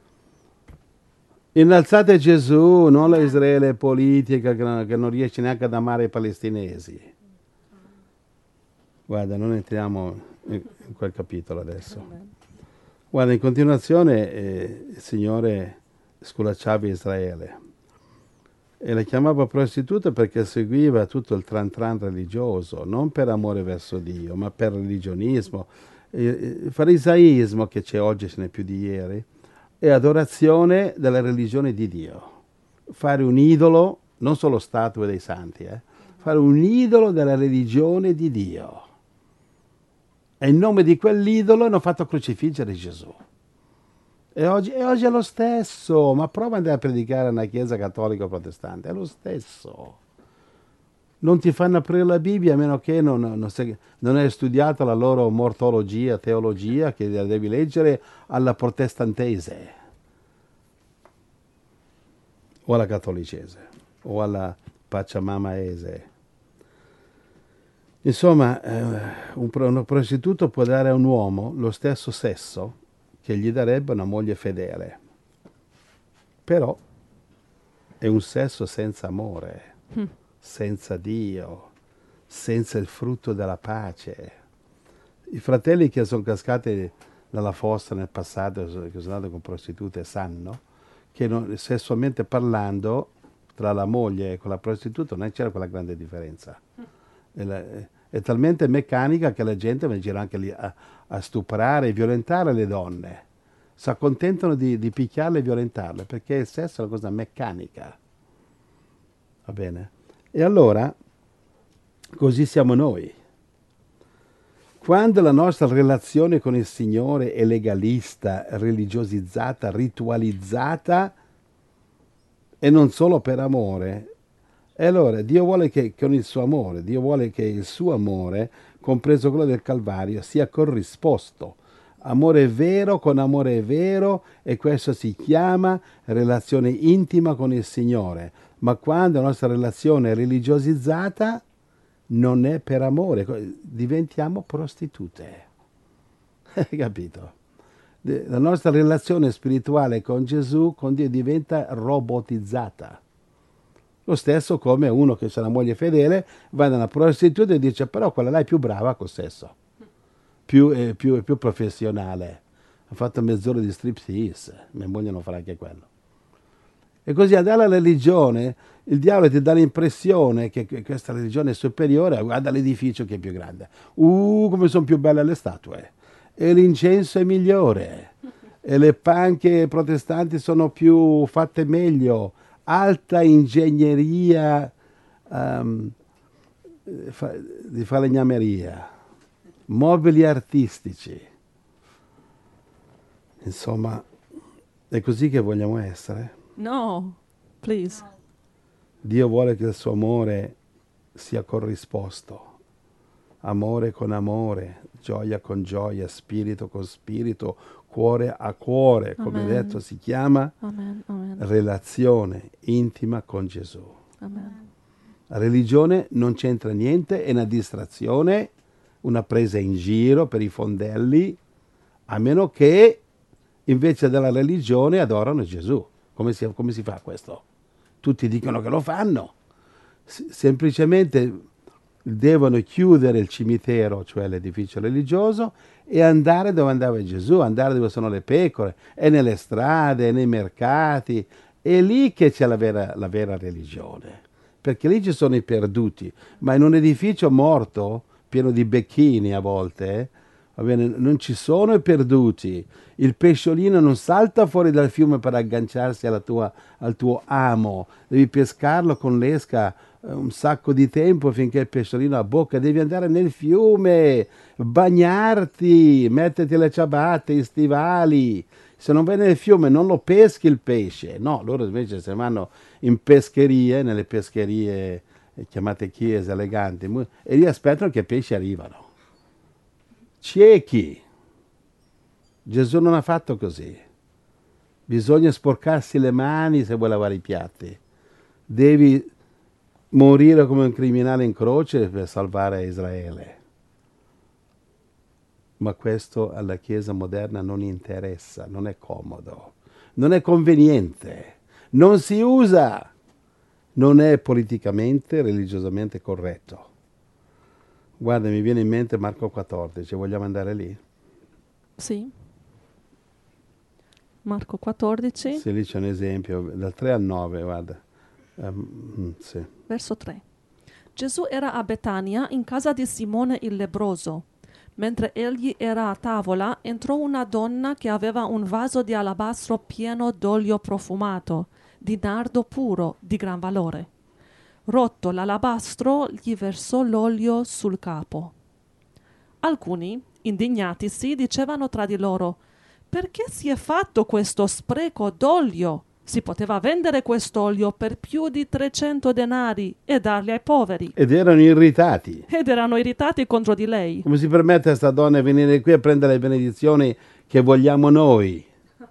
Innalzate Gesù, non la Israele politica che non, che non riesce neanche ad amare i palestinesi. Guarda, non entriamo in, in quel capitolo adesso. Guarda, in continuazione eh, il Signore sculacciava Israele e la chiamava prostituta perché seguiva tutto il tran tran religioso, non per amore verso Dio, ma per religionismo. Il farisaismo che c'è oggi, ce n'è più di ieri, è adorazione della religione di Dio. Fare un idolo, non solo statue dei santi, eh, fare un idolo della religione di Dio. E in nome di quell'idolo hanno fatto crocifiggere Gesù. E oggi, e oggi è lo stesso, ma prova ad andare a predicare a una chiesa cattolica o protestante, è lo stesso. Non ti fanno aprire la Bibbia a meno che non, non, sei, non hai studiato la loro mortologia, teologia, che la devi leggere alla protestantese, o alla cattolicese, o alla pacciamamaese. Insomma, eh, un, un prostituto può dare a un uomo lo stesso sesso che gli darebbe una moglie fedele, però è un sesso senza amore. Mm. senza Dio, senza il frutto della pace. I fratelli che sono cascati dalla fossa nel passato, che sono andati con prostitute, sanno che non, sessualmente parlando, tra la moglie e con la prostituta non c'era quella grande differenza. È, la, è, è talmente meccanica che la gente va in giro anche lì a, a stuprare e violentare le donne. Si accontentano di, di picchiarle e violentarle, perché il sesso è una cosa meccanica. Va bene? E allora, così siamo noi. Quando la nostra relazione con il Signore è legalista, religiosizzata, ritualizzata, e non solo per amore, e allora Dio vuole che con il suo amore, Dio vuole che il suo amore, compreso quello del Calvario, sia corrisposto. Amore vero con amore vero, e questo si chiama relazione intima con il Signore. Ma quando la nostra relazione è religiosizzata, non è per amore, diventiamo prostitute. Hai capito? La nostra relazione spirituale con Gesù, con Dio, diventa robotizzata. Lo stesso come uno che ha una moglie fedele, va da una prostituta e dice: però quella là è più brava col sesso, più, è, più, è più professionale, ha fatto mezz'ora di striptease, mia moglie non farà anche quello. E così andare alla religione, il diavolo ti dà l'impressione che questa religione è superiore, guarda l'edificio che è più grande, uh, come sono più belle le statue, e l'incenso è migliore, e le panche protestanti sono più fatte meglio, alta ingegneria um, di falegnameria, mobili artistici. Insomma, è così che vogliamo essere? No, please. Dio vuole che il suo amore sia corrisposto, amore con amore, gioia con gioia, spirito con spirito, cuore a cuore, come Amen. detto si chiama Amen, amen. relazione intima con Gesù. Amen. La religione non c'entra niente, è una distrazione, una presa in giro per i fondelli, a meno che invece della religione adorano Gesù. Come si, come si fa questo? Tutti dicono che lo fanno. S- semplicemente devono chiudere il cimitero, cioè l'edificio religioso, e andare dove andava Gesù, andare dove sono le pecore, e nelle strade, e nei mercati. È lì che c'è la vera, la vera religione, perché lì ci sono i perduti. Ma in un edificio morto, pieno di becchini a volte, eh, va bene, non ci sono i perduti. Il pesciolino non salta fuori dal fiume per agganciarsi alla tua, al tuo amo. Devi pescarlo con l'esca eh, un sacco di tempo finché il pesciolino ha bocca. Devi andare nel fiume, bagnarti, metterti le ciabatte, i stivali. Se non vai nel fiume non lo peschi il pesce. No, loro invece se vanno in pescherie, nelle pescherie eh, chiamate chiese eleganti, e lì aspettano che i pesci arrivano. Ciechi. Gesù non ha fatto così. Bisogna sporcarsi le mani se vuoi lavare i piatti. Devi morire come un criminale in croce per salvare Israele. Ma questo alla Chiesa moderna non interessa, non è comodo, non è conveniente, non si usa, non è politicamente, religiosamente corretto. Guarda, mi viene in mente Marco quattordici, vogliamo andare lì? Sì. Marco quattordici. Sì, lì c'è un esempio, dal tre al nove, guarda. Um, sì. Verso tre. Gesù era a Betania in casa di Simone il lebbroso. Mentre egli era a tavola, entrò una donna che aveva un vaso di alabastro pieno d'olio profumato, di nardo puro, di gran valore. Rotto l'alabastro, gli versò l'olio sul capo. Alcuni, indignatisi, dicevano tra di loro: perché si è fatto questo spreco d'olio? Si poteva vendere quest'olio per più di trecento denari e darli ai poveri. Ed erano irritati. Ed erano irritati contro di lei. Come si permette a questa donna di venire qui a prendere le benedizioni che vogliamo noi?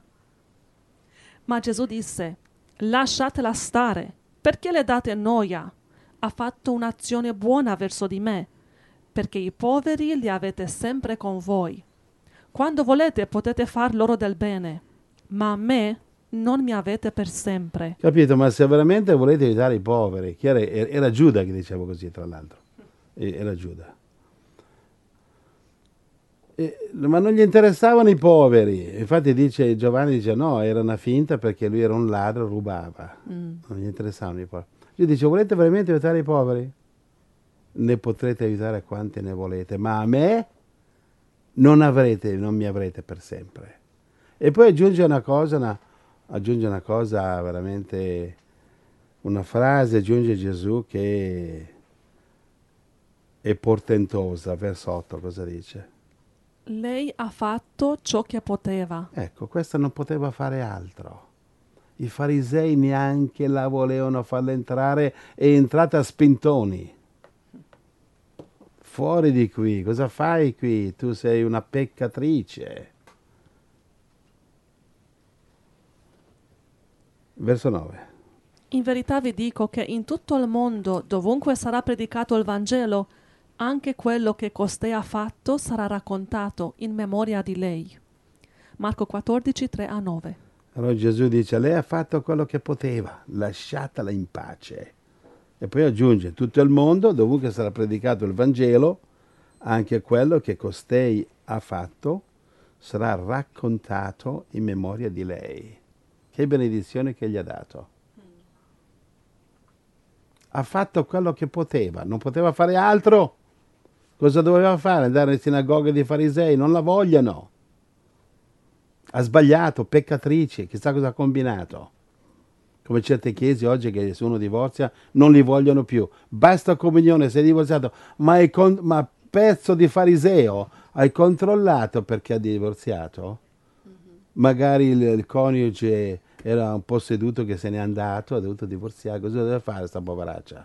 Ma Gesù disse: lasciatela stare, perché le date noia? Ha fatto un'azione buona verso di me, perché i poveri li avete sempre con voi. Quando volete potete far loro del bene, ma a me non mi avete per sempre. Capito? Ma se veramente volete aiutare i poveri, chi era, era Giuda che diceva così, tra l'altro. Era Giuda. E, ma non gli interessavano i poveri. Infatti dice, Giovanni dice no, era una finta perché lui era un ladro, rubava. Mm. Non gli interessavano i poveri. Io dice, volete veramente aiutare i poveri? Ne potrete aiutare quanti ne volete, ma a me non avrete, non mi avrete per sempre. E poi aggiunge una cosa, una, aggiunge una cosa veramente, una frase, aggiunge Gesù che è portentosa, verso otto, cosa dice? Lei ha fatto ciò che poteva. Ecco, questa non poteva fare altro. I farisei neanche la volevano farla entrare, è entrata a spintoni. Fuori di qui, cosa fai qui? Tu sei una peccatrice. Verso nove. In verità vi dico che in tutto il mondo, dovunque sarà predicato il Vangelo, anche quello che costei ha fatto sarà raccontato in memoria di lei. Marco quattordici, tre a nove. Allora Gesù dice, lei ha fatto quello che poteva, lasciatela in pace. E poi aggiunge, tutto il mondo, dovunque sarà predicato il Vangelo, anche quello che costei ha fatto sarà raccontato in memoria di lei. Che benedizione che gli ha dato. Ha fatto quello che poteva, non poteva fare altro. Cosa doveva fare? Andare in sinagoga dei farisei? Non la vogliono. Ha sbagliato, peccatrice, chissà cosa ha combinato. Come certe chiese oggi che se uno divorzia non li vogliono più. Basta comunione, sei divorziato, ma, hai con- ma pezzo di fariseo, hai controllato perché ha divorziato? Mm-hmm. Magari il, il coniuge era un posseduto che se n'è andato, ha dovuto divorziare, cosa deve fare sta poveraccia?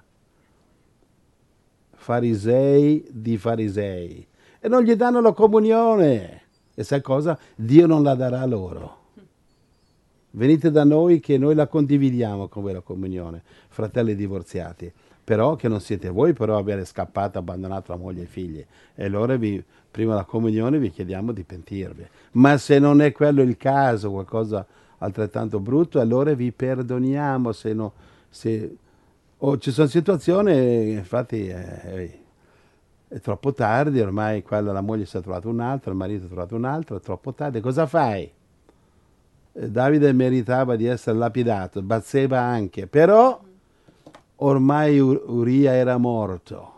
Farisei di farisei. E non gli danno la comunione. E sai cosa? Dio non la darà loro. Venite da noi che noi la condividiamo con voi la comunione, fratelli divorziati. Però che non siete voi, però avere scappato, abbandonato la moglie e i figli. E allora vi, prima della comunione vi chiediamo di pentirvi. Ma se non è quello il caso, qualcosa altrettanto brutto, allora vi perdoniamo. Se no, se, oh, ci sono situazioni, infatti eh, è troppo tardi, ormai quella, la moglie si è trovata un'altra, il marito si è trovato un'altra, è troppo tardi. Cosa fai? Davide meritava di essere lapidato, Batseba anche, però ormai Uria era morto.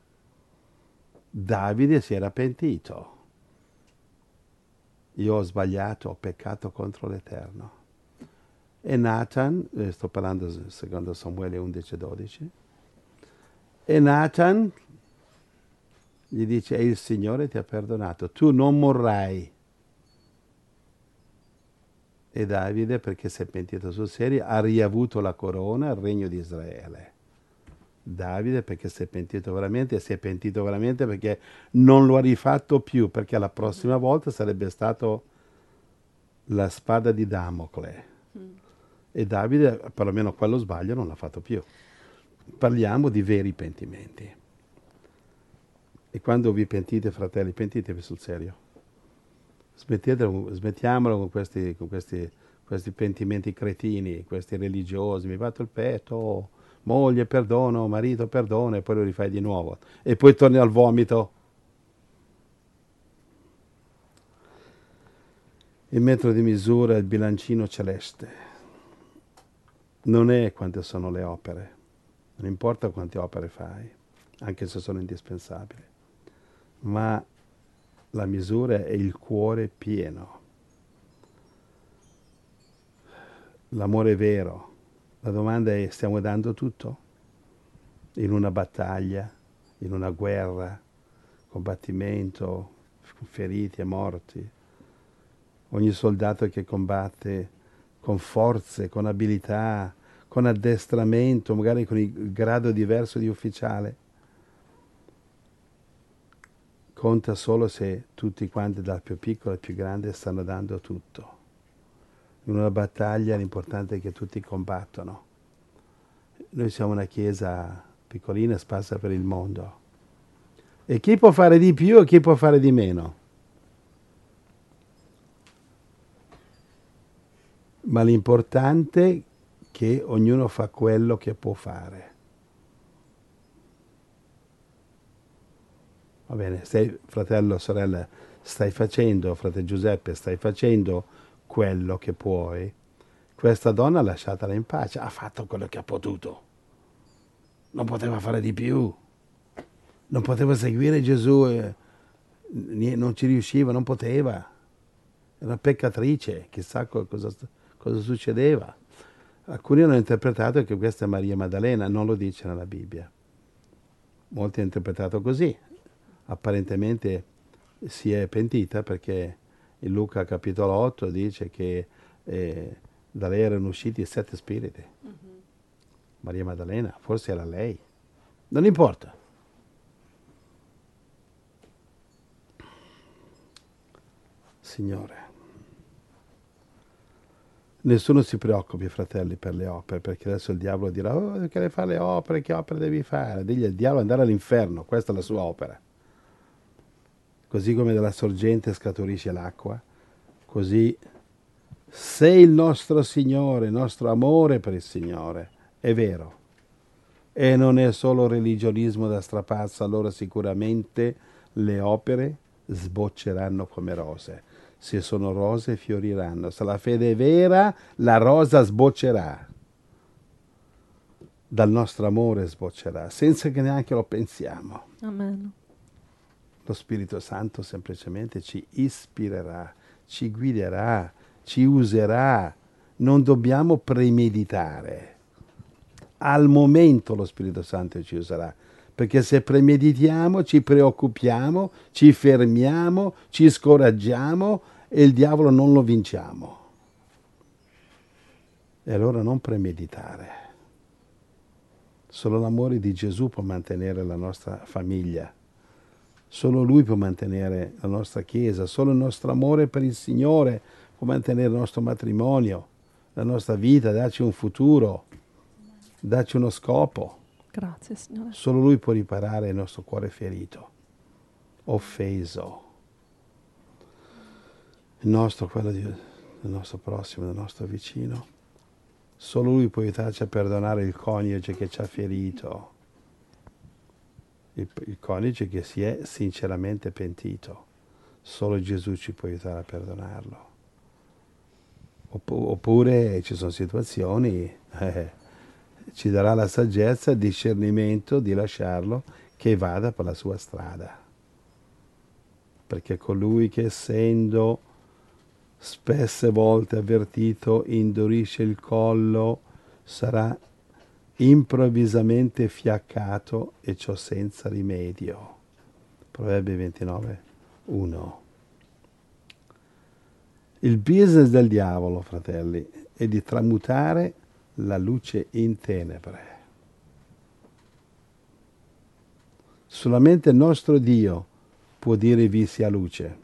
Davide si era pentito. Io ho sbagliato, ho peccato contro l'Eterno. E Nathan, eh, sto parlando secondo Samuele undici dodici, e Nathan gli dice, il Signore ti ha perdonato, tu non morrai. E Davide, perché si è pentito sul serio, ha riavuto la corona, il regno di Israele. Davide perché si è pentito veramente, e si è pentito veramente perché non lo ha rifatto più, perché la prossima volta sarebbe stato la spada di Damocle. Mm. E Davide, perlomeno quello sbaglio, non l'ha fatto più. Parliamo di veri pentimenti. E quando vi pentite, fratelli, pentitevi sul serio. Smettiamolo con questi, con questi, questi pentimenti cretini, questi religiosi. Mi batto il petto, oh, moglie perdono, marito perdono, e poi lo rifai di nuovo. E poi torni al vomito. Il metro di misura è il bilancino celeste. Non è quante sono le opere. Non importa quante opere fai, anche se sono indispensabili. Ma la misura è il cuore pieno. L'amore vero. La domanda è, stiamo dando tutto? In una battaglia, in una guerra, combattimento, feriti e morti. Ogni soldato che combatte con forze, con abilità, con addestramento, magari con il grado diverso di ufficiale, conta solo se tutti quanti, dal più piccolo al più grande, stanno dando tutto. In una battaglia l'importante è che tutti combattono. Noi siamo una chiesa piccolina, sparsa per il mondo. E chi può fare di più e chi può fare di meno? ma l'importante è che ognuno fa quello che può fare. Va bene, stai, fratello, sorella, stai facendo, fratello Giuseppe, stai facendo quello che puoi. Questa donna lasciatela in pace, ha fatto quello che ha potuto. Non poteva fare di più. Non poteva seguire Gesù, eh, non ci riusciva, non poteva. Era una peccatrice, chissà cosa, cosa succedeva. Alcuni hanno interpretato che questa è Maria Maddalena, non lo dice nella Bibbia. Molti hanno interpretato così. Apparentemente si è pentita perché in Luca capitolo otto dice che eh, da lei erano usciti sette spiriti. Mm-hmm. Maria Maddalena, forse era lei. Non importa. Signore, nessuno si preoccupi, fratelli, per le opere, perché adesso il diavolo dirà: oh, che devi fare le opere, che opere devi fare? Digli al diavolo andare all'inferno, questa è la sua opera. Così come dalla sorgente scaturisce l'acqua, così se il nostro Signore, il nostro amore per il Signore è vero e non è solo religionismo da strapazzo, allora sicuramente le opere sbocceranno come rose. Se sono rose fioriranno, se la fede è vera la rosa sboccerà, dal nostro amore sboccerà, senza che neanche lo pensiamo. Amen. Lo Spirito Santo semplicemente ci ispirerà, ci guiderà, ci userà. Non dobbiamo premeditare. Al momento lo Spirito Santo ci userà. Perché se premeditiamo, ci preoccupiamo, ci fermiamo, ci scoraggiamo e il diavolo non lo vinciamo. E allora non premeditare. Solo l'amore di Gesù può mantenere la nostra famiglia. Solo Lui può mantenere la nostra Chiesa, solo il nostro amore per il Signore può mantenere il nostro matrimonio, la nostra vita, darci un futuro, darci uno scopo. Grazie, Signore. Solo Lui può riparare il nostro cuore ferito, offeso, il nostro, quello di, del nostro prossimo, del nostro vicino. Solo Lui può aiutarci a perdonare il coniuge che ci ha ferito. Il, il coniuge che si è sinceramente pentito. Solo Gesù ci può aiutare a perdonarlo. Oppure ci sono situazioni, eh, ci darà la saggezza e il discernimento di lasciarlo che vada per la sua strada. Perché colui che essendo spesse volte avvertito indurisce il collo sarà improvvisamente fiaccato e ciò senza rimedio. Proverbi ventinove, uno. Il business del diavolo, fratelli, è di tramutare la luce in tenebre. Solamente il nostro Dio può dire vi sia luce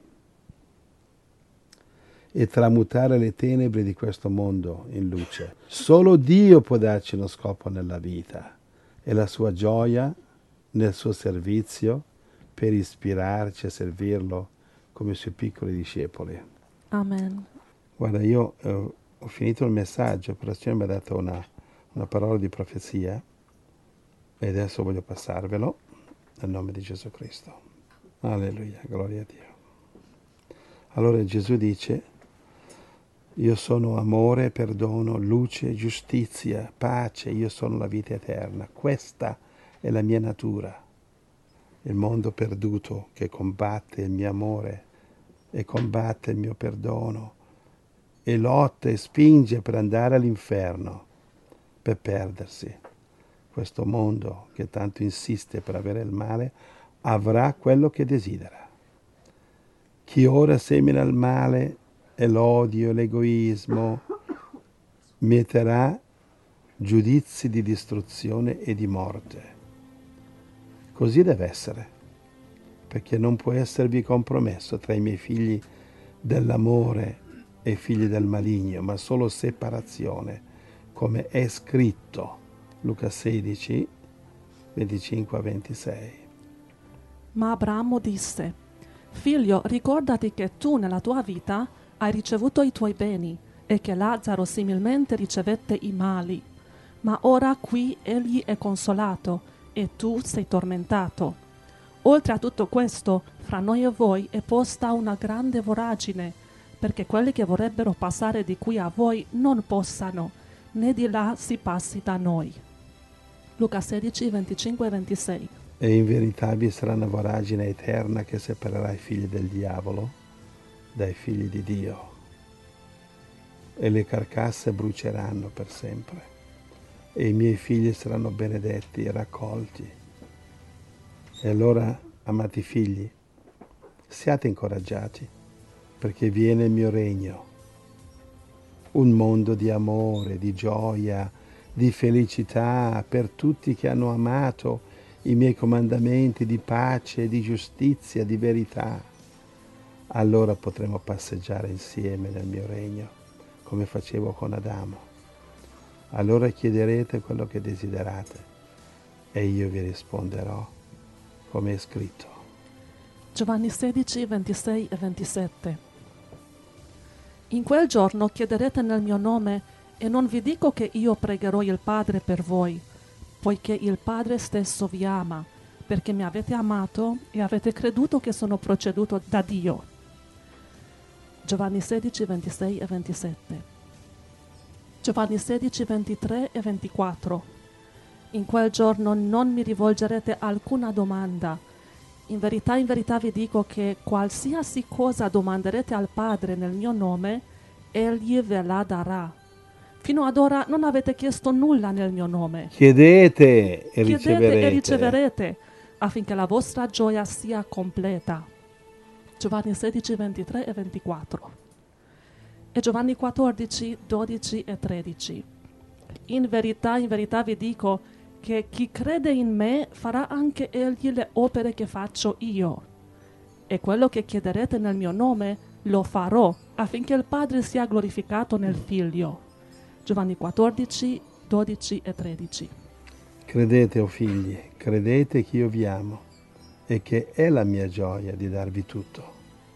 e tramutare le tenebre di questo mondo in luce. Solo Dio può darci uno scopo nella vita e la sua gioia nel suo servizio per ispirarci a servirlo come i suoi piccoli discepoli. Amen. Guarda, io eh, ho finito il messaggio, però il Signore mi ha dato una, una parola di profezia e adesso voglio passarvelo nel nome di Gesù Cristo. Alleluia, gloria a Dio. Allora Gesù dice: io sono amore, perdono, luce, giustizia, pace, io sono la vita eterna. Questa è la mia natura. Il mondo perduto che combatte il mio amore e combatte il mio perdono e lotta e spinge per andare all'inferno, per perdersi. Questo mondo che tanto insiste per avere il male avrà quello che desidera. Chi ora semina il male e l'odio e l'egoismo mieterà giudizi di distruzione e di morte. Così deve essere, perché non può esservi compromesso tra i miei figli dell'amore e i figli del maligno, ma solo separazione, come è scritto, Luca sedici, venticinque a ventisei. Ma Abramo disse: Figlio, ricordati che tu nella tua vita hai ricevuto i tuoi beni e che Lazzaro similmente ricevette i mali. Ma ora qui egli è consolato e tu sei tormentato. Oltre a tutto questo, fra noi e voi è posta una grande voragine, perché quelli che vorrebbero passare di qui a voi non possano, né di là si passi da noi. Luca sedici, venticinque e ventisei. E in verità vi sarà una voragine eterna che separerà i figli del diavolo dai figli di Dio, e le carcasse bruceranno per sempre, e i miei figli saranno benedetti e raccolti. E allora, amati figli, siate incoraggiati, perché viene il mio regno, un mondo di amore, di gioia, di felicità per tutti che hanno amato i miei comandamenti di pace, di giustizia, di verità. Allora potremo passeggiare insieme nel mio regno, come facevo con Adamo. Allora chiederete quello che desiderate e io vi risponderò, come è scritto. Giovanni sedici, ventisei e ventisette. In quel giorno chiederete nel mio nome, e non vi dico che io pregherò il Padre per voi, poiché il Padre stesso vi ama, perché mi avete amato e avete creduto che sono proceduto da Dio. Giovanni sedici, ventisei e ventisette. Giovanni sedici, ventitré e ventiquattro. In quel giorno non mi rivolgerete alcuna domanda. In verità, in verità vi dico che qualsiasi cosa domanderete al Padre nel mio nome, Egli ve la darà. Fino ad ora non avete chiesto nulla nel mio nome. Chiedete e Chiedete riceverete. e riceverete, affinché la vostra gioia sia completa. Giovanni sedici, ventitré e ventiquattro. E Giovanni quattordici, dodici e tredici. In verità, in verità vi dico che chi crede in me farà anche egli le opere che faccio io. E quello che chiederete nel mio nome lo farò, affinché il Padre sia glorificato nel Figlio. Giovanni quattordici, dodici e tredici. Credete, o figli, credete che io vi amo e che è la mia gioia di darvi tutto.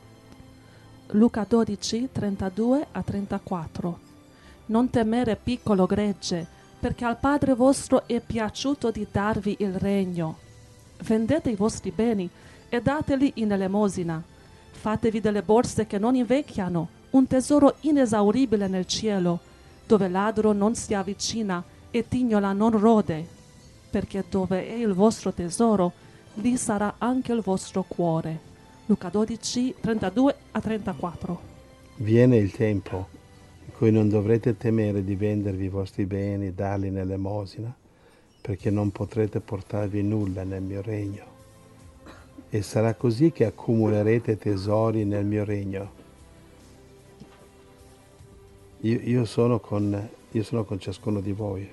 Luca dodici, trentadue a trentaquattro. Non temere, piccolo gregge, perché al Padre vostro è piaciuto di darvi il regno. Vendete i vostri beni e dateli in elemosina. Fatevi delle borse che non invecchiano, un tesoro inesauribile nel cielo, dove ladro non si avvicina e tignola non rode, perché dove è il vostro tesoro, lì sarà anche il vostro cuore. Luca dodici, trentadue a trentaquattro. Viene il tempo in cui non dovrete temere di vendervi i vostri beni e darli nell'elemosina, perché non potrete portarvi nulla nel mio regno. E sarà così che accumulerete tesori nel mio regno. Io, io, sono con, io sono con ciascuno di voi.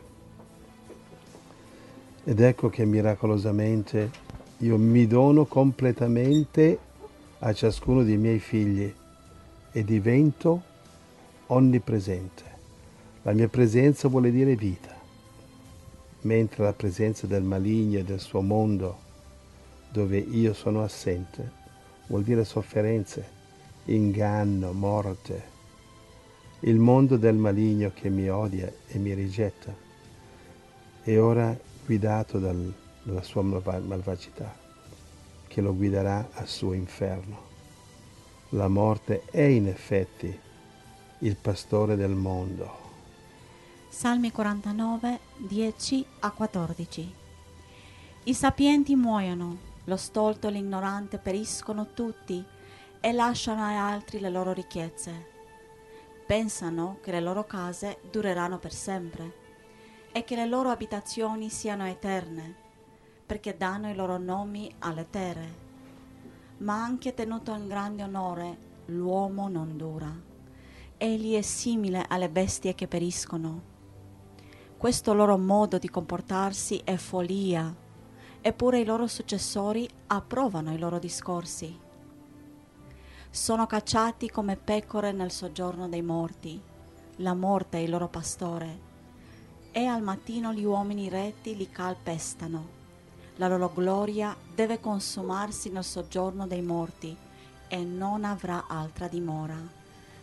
Ed ecco che miracolosamente io mi dono completamente a ciascuno dei miei figli e divento onnipresente. La mia presenza vuole dire vita, mentre la presenza del maligno e del suo mondo, dove io sono assente, vuol dire sofferenze, inganno, morte. Il mondo del maligno che mi odia e mi rigetta è ora guidato dal, dalla sua malvagità, che lo guiderà al suo inferno. La morte è in effetti il pastore del mondo. Salmi quarantanove, dieci a quattordici. I sapienti muoiono, lo stolto e l'ignorante periscono tutti e lasciano agli altri le loro ricchezze. Pensano che le loro case dureranno per sempre e che le loro abitazioni siano eterne, perché danno i loro nomi alle terre. Ma anche tenuto in grande onore, l'uomo non dura. Egli è simile alle bestie che periscono. Questo loro modo di comportarsi è follia, eppure i loro successori approvano i loro discorsi. Sono cacciati come pecore nel soggiorno dei morti, la morte è il loro pastore, e al mattino gli uomini retti li calpestano. La loro gloria deve consumarsi nel soggiorno dei morti e non avrà altra dimora.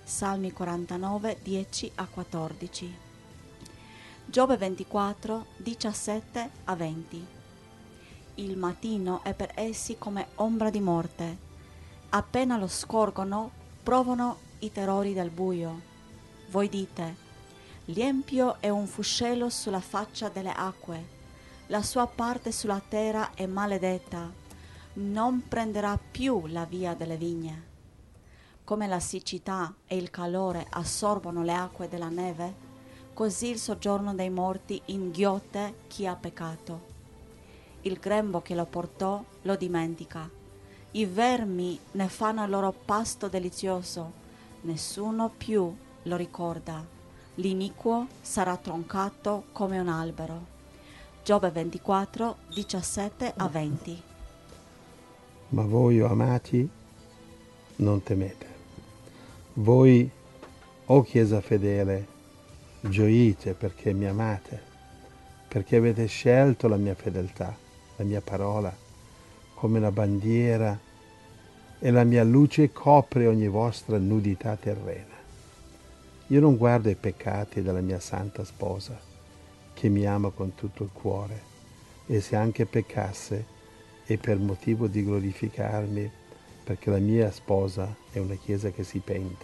Salmi quarantanove, dieci a quattordici. Giobbe ventiquattro, diciassette a venti. Il mattino è per essi come ombra di morte. Appena lo scorgono, provano i terrori del buio. Voi dite: l'empio è un fuscello sulla faccia delle acque, la sua parte sulla terra è maledetta, non prenderà più la via delle vigne. Come la siccità e il calore assorbono le acque della neve, così il soggiorno dei morti inghiotte chi ha peccato. Il grembo che lo portò lo dimentica. I vermi ne fanno il loro pasto delizioso, nessuno più lo ricorda. L'iniquo sarà troncato come un albero. Giobbe ventiquattro, diciassette a venti. Ma voi, o amati, non temete. Voi, o Chiesa fedele, gioite perché mi amate, perché avete scelto la mia fedeltà, la mia parola, come una bandiera, e la mia luce copre ogni vostra nudità terrena. Io non guardo i peccati della mia santa sposa, che mi ama con tutto il cuore, e se anche peccasse è per motivo di glorificarmi, perché la mia sposa è una chiesa che si pente.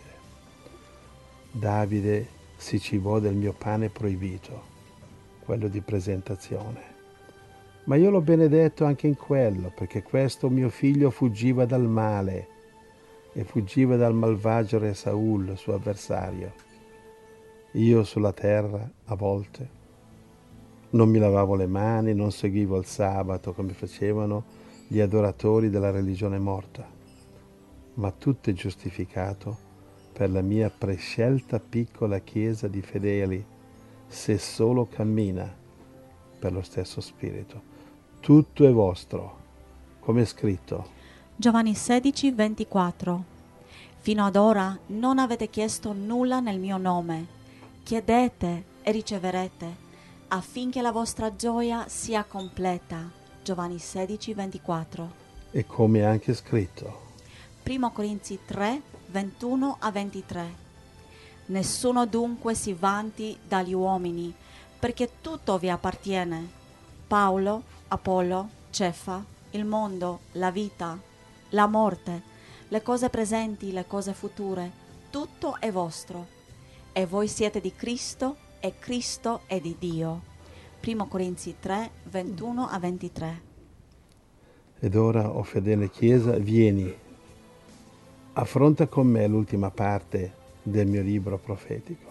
Davide si cibò del mio pane proibito, quello di presentazione. Ma io l'ho benedetto anche in quello, perché questo mio figlio fuggiva dal male e fuggiva dal malvagio re Saul, suo avversario. Io sulla terra, a volte, non mi lavavo le mani, non seguivo il sabato come facevano gli adoratori della religione morta, ma tutto è giustificato per la mia prescelta piccola chiesa di fedeli, se solo cammina per lo stesso spirito. Tutto è vostro, come è scritto. Giovanni sedici, ventiquattro. Fino ad ora non avete chiesto nulla nel mio nome. Chiedete e riceverete, affinché la vostra gioia sia completa. Giovanni sedici, ventiquattro. E come è anche scritto. Primo Corinzi tre, ventuno a ventitré. Nessuno dunque si vanti dagli uomini, perché tutto vi appartiene. Paolo, Apollo, Cefa, il mondo, la vita, la morte, le cose presenti, le cose future, tutto è vostro. E voi siete di Cristo e Cristo è di Dio. Primo Corinzi tre, ventuno a ventitré. Ed ora, o fedele Chiesa, vieni, affronta con me l'ultima parte del mio libro profetico.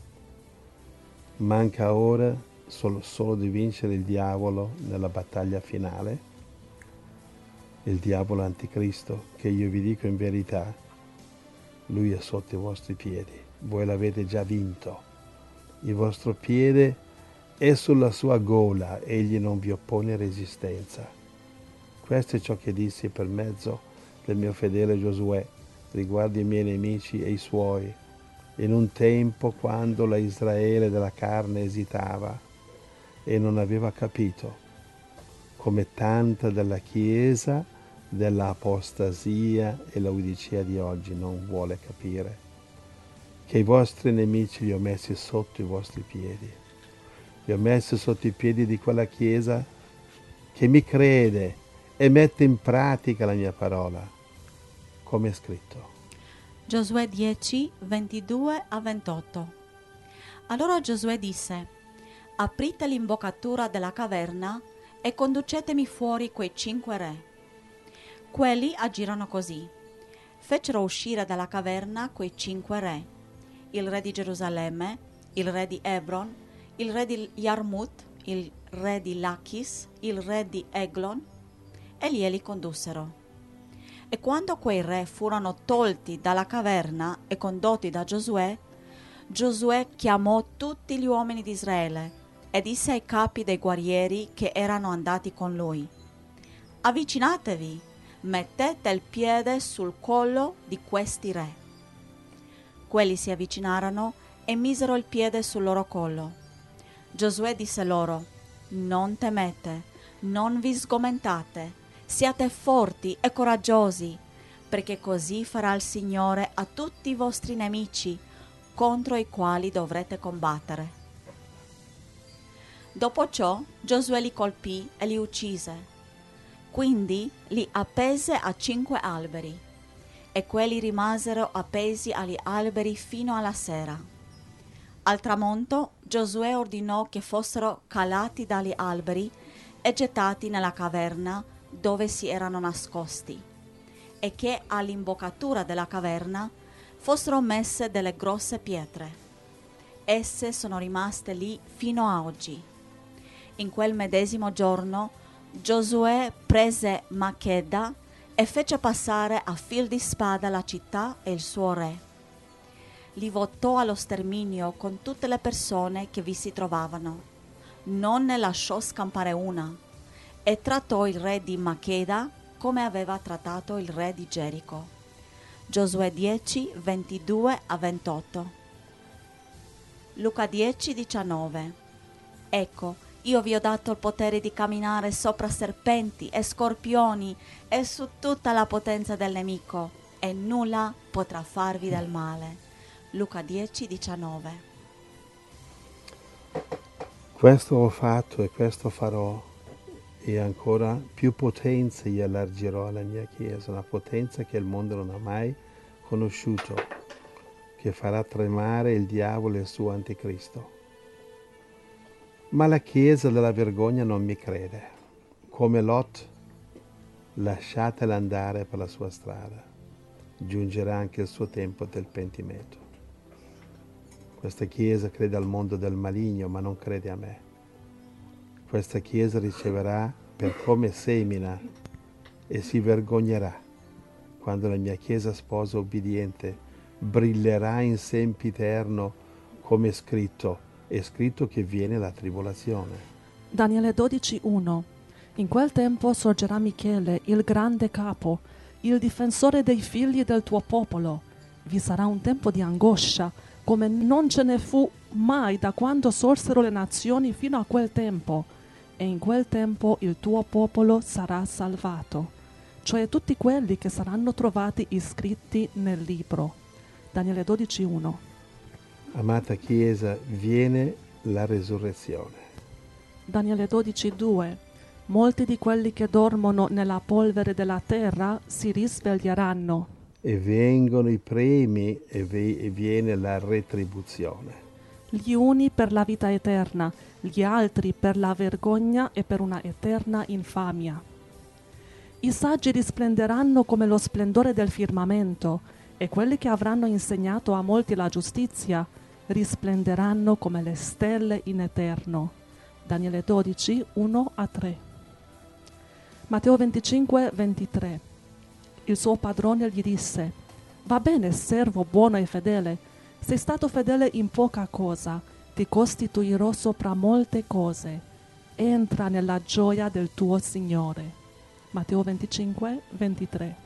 Manca ora solo, solo di vincere il diavolo nella battaglia finale, il diavolo anticristo, che io vi dico in verità, lui è sotto i vostri piedi, voi l'avete già vinto, il vostro piede è sulla sua gola, egli non vi oppone resistenza. Questo è ciò che dissi per mezzo del mio fedele Giosuè riguardo i miei nemici e i suoi, in un tempo quando la Israele della carne esitava e non aveva capito, come tanta della Chiesa della apostasia e l'Odicea di oggi non vuole capire, che i vostri nemici li ho messi sotto i vostri piedi. Li ho messi sotto i piedi di quella Chiesa che mi crede e mette in pratica la mia parola, come è scritto. Giosuè dieci, ventidue a ventotto. Allora Giosuè disse: aprite l'imboccatura della caverna e conducetemi fuori quei cinque re. Quelli agirono così. Fecero uscire dalla caverna quei cinque re: il re di Gerusalemme, il re di Hebron, il re di Yarmut, il re di Lachis, il re di Eglon, e glieli condussero. E quando quei re furono tolti dalla caverna e condotti da Giosuè, Giosuè chiamò tutti gli uomini di Israele e disse ai capi dei guerrieri che erano andati con lui: avvicinatevi, mettete il piede sul collo di questi re. Quelli si avvicinarono e misero il piede sul loro collo. Giosuè disse loro: non temete, non vi sgomentate, siate forti e coraggiosi, perché così farà il Signore a tutti i vostri nemici, contro i quali dovrete combattere. Dopo ciò, Giosuè li colpì e li uccise. Quindi li appese a cinque alberi, e quelli rimasero appesi agli alberi fino alla sera. Al tramonto, Giosuè ordinò che fossero calati dagli alberi e gettati nella caverna dove si erano nascosti, e che all'imboccatura della caverna fossero messe delle grosse pietre. Esse sono rimaste lì fino a oggi. In quel medesimo giorno Giosuè prese Makeda e fece passare a fil di spada la città e il suo re. Li votò allo sterminio con tutte le persone che vi si trovavano. Non ne lasciò scampare una, e trattò il re di Makeda come aveva trattato il re di Gerico. Giosuè dieci, ventidue a ventotto. Luca dieci, diciannove. Ecco, io vi ho dato il potere di camminare sopra serpenti e scorpioni e su tutta la potenza del nemico, e nulla potrà farvi del male. Luca dieci, diciannove. Questo ho fatto e questo farò, e ancora più potenza io allargerò alla mia Chiesa, una potenza che il mondo non ha mai conosciuto, che farà tremare il diavolo e il suo anticristo. Ma la Chiesa della vergogna non mi crede. Come Lot, lasciatela andare per la sua strada. Giungerà anche il suo tempo del pentimento. Questa Chiesa crede al mondo del maligno, ma non crede a me. Questa Chiesa riceverà per come semina e si vergognerà quando la mia Chiesa sposa obbediente brillerà in sempiterno, come è scritto. È scritto che viene la tribolazione. Daniele dodici, uno. In quel tempo sorgerà Michele, il grande capo, il difensore dei figli del tuo popolo. Vi sarà un tempo di angoscia, come non ce ne fu mai da quando sorsero le nazioni fino a quel tempo. E in quel tempo il tuo popolo sarà salvato, cioè tutti quelli che saranno trovati iscritti nel libro. Daniele dodici, uno. Amata Chiesa, viene la resurrezione. Daniele dodici, due. Molti di quelli che dormono nella polvere della terra si risveglieranno. E vengono i premi e, ve- e viene la retribuzione. Gli uni per la vita eterna, gli altri per la vergogna e per una eterna infamia. I saggi risplenderanno come lo splendore del firmamento, e quelli che avranno insegnato a molti la giustizia risplenderanno come le stelle in eterno. Daniele dodici, uno a tre. Matteo venticinque, ventitré. Il suo padrone gli disse: va bene, servo buono e fedele, sei stato fedele in poca cosa, ti costituirò sopra molte cose. Entra nella gioia del tuo Signore. Matteo venticinque, ventitré.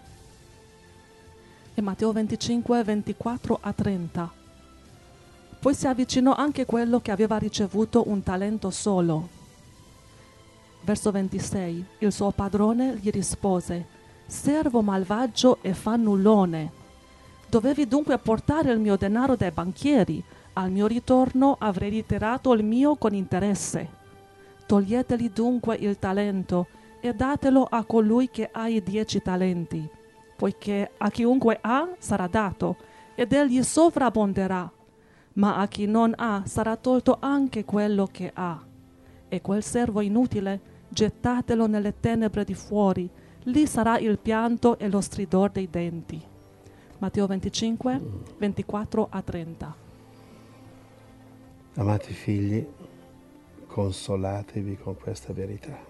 E Matteo venticinque, ventiquattro a trenta. Poi si avvicinò anche quello che aveva ricevuto un talento solo. Verso ventisei. Il suo padrone gli rispose: servo malvagio e fannullone. Dovevi dunque portare il mio denaro dai banchieri. Al mio ritorno avrei ritirato il mio con interesse. Toglieteli dunque il talento e datelo a colui che ha i dieci talenti, poiché a chiunque ha sarà dato ed egli sovrabbonderà, ma a chi non ha sarà tolto anche quello che ha. E quel servo inutile gettatelo nelle tenebre di fuori, lì sarà il pianto e lo stridor dei denti. Matteo venticinque, ventiquattro a trenta. Amati figli, consolatevi con questa verità.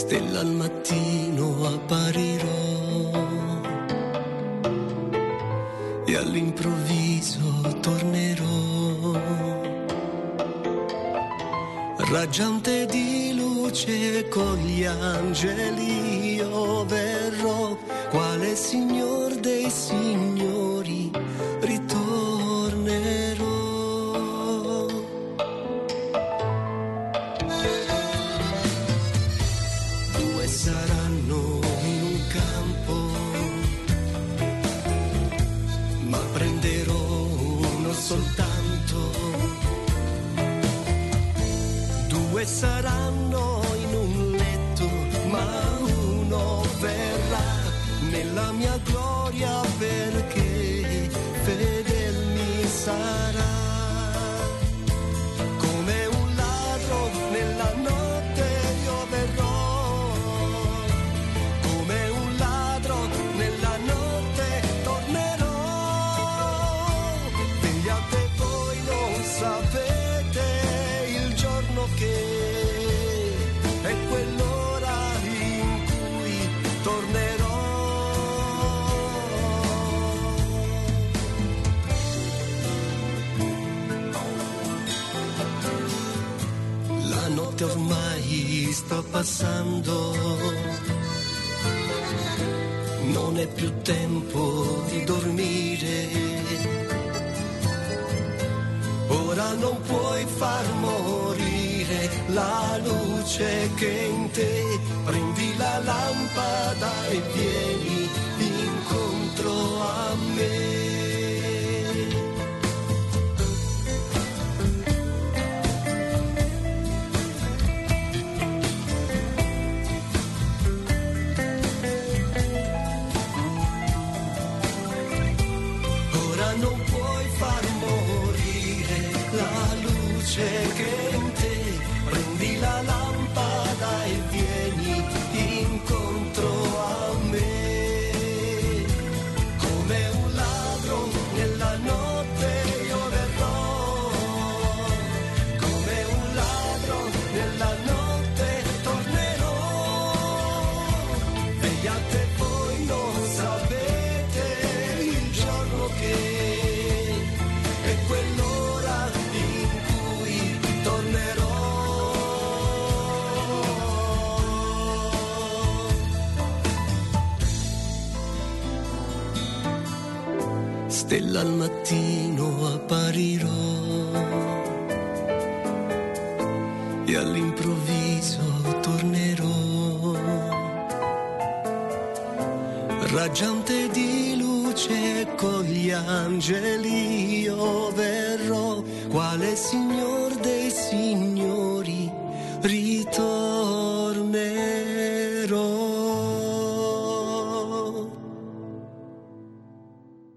stella al mattino apparirò e all'improvviso tornerò, raggiante di luce con gli angeli io verrò, quale Signor dei Signori ritornerò. Due saranno in un campo, ma prenderò uno soltanto. Due saranno in un letto, ma uno verrà nella mia gloria, perché fedel mi sarà. Come un ladro nella notte io verrò, come un ladro nella notte tornerò. Vegliate voi, non sapete il giorno che è quell'ora in cui tornerò. La notte ormai sta passando, non è più tempo di dormire. Ora non puoi far morire la luce che in te, prendi la lampada e vieni incontro a me. Ora non puoi far morire la luce che in te, prendi la lampada e vieni incontro a me. Come un ladro nella notte io verrò, come un ladro nella notte tornerò. Vegliate voi, non sapete il giorno che è quell'ora in cui tornerò. Stella al mattino apparirò e all'improvviso tornerò, raggiante di luce con gli angeli io verrò, quale Signore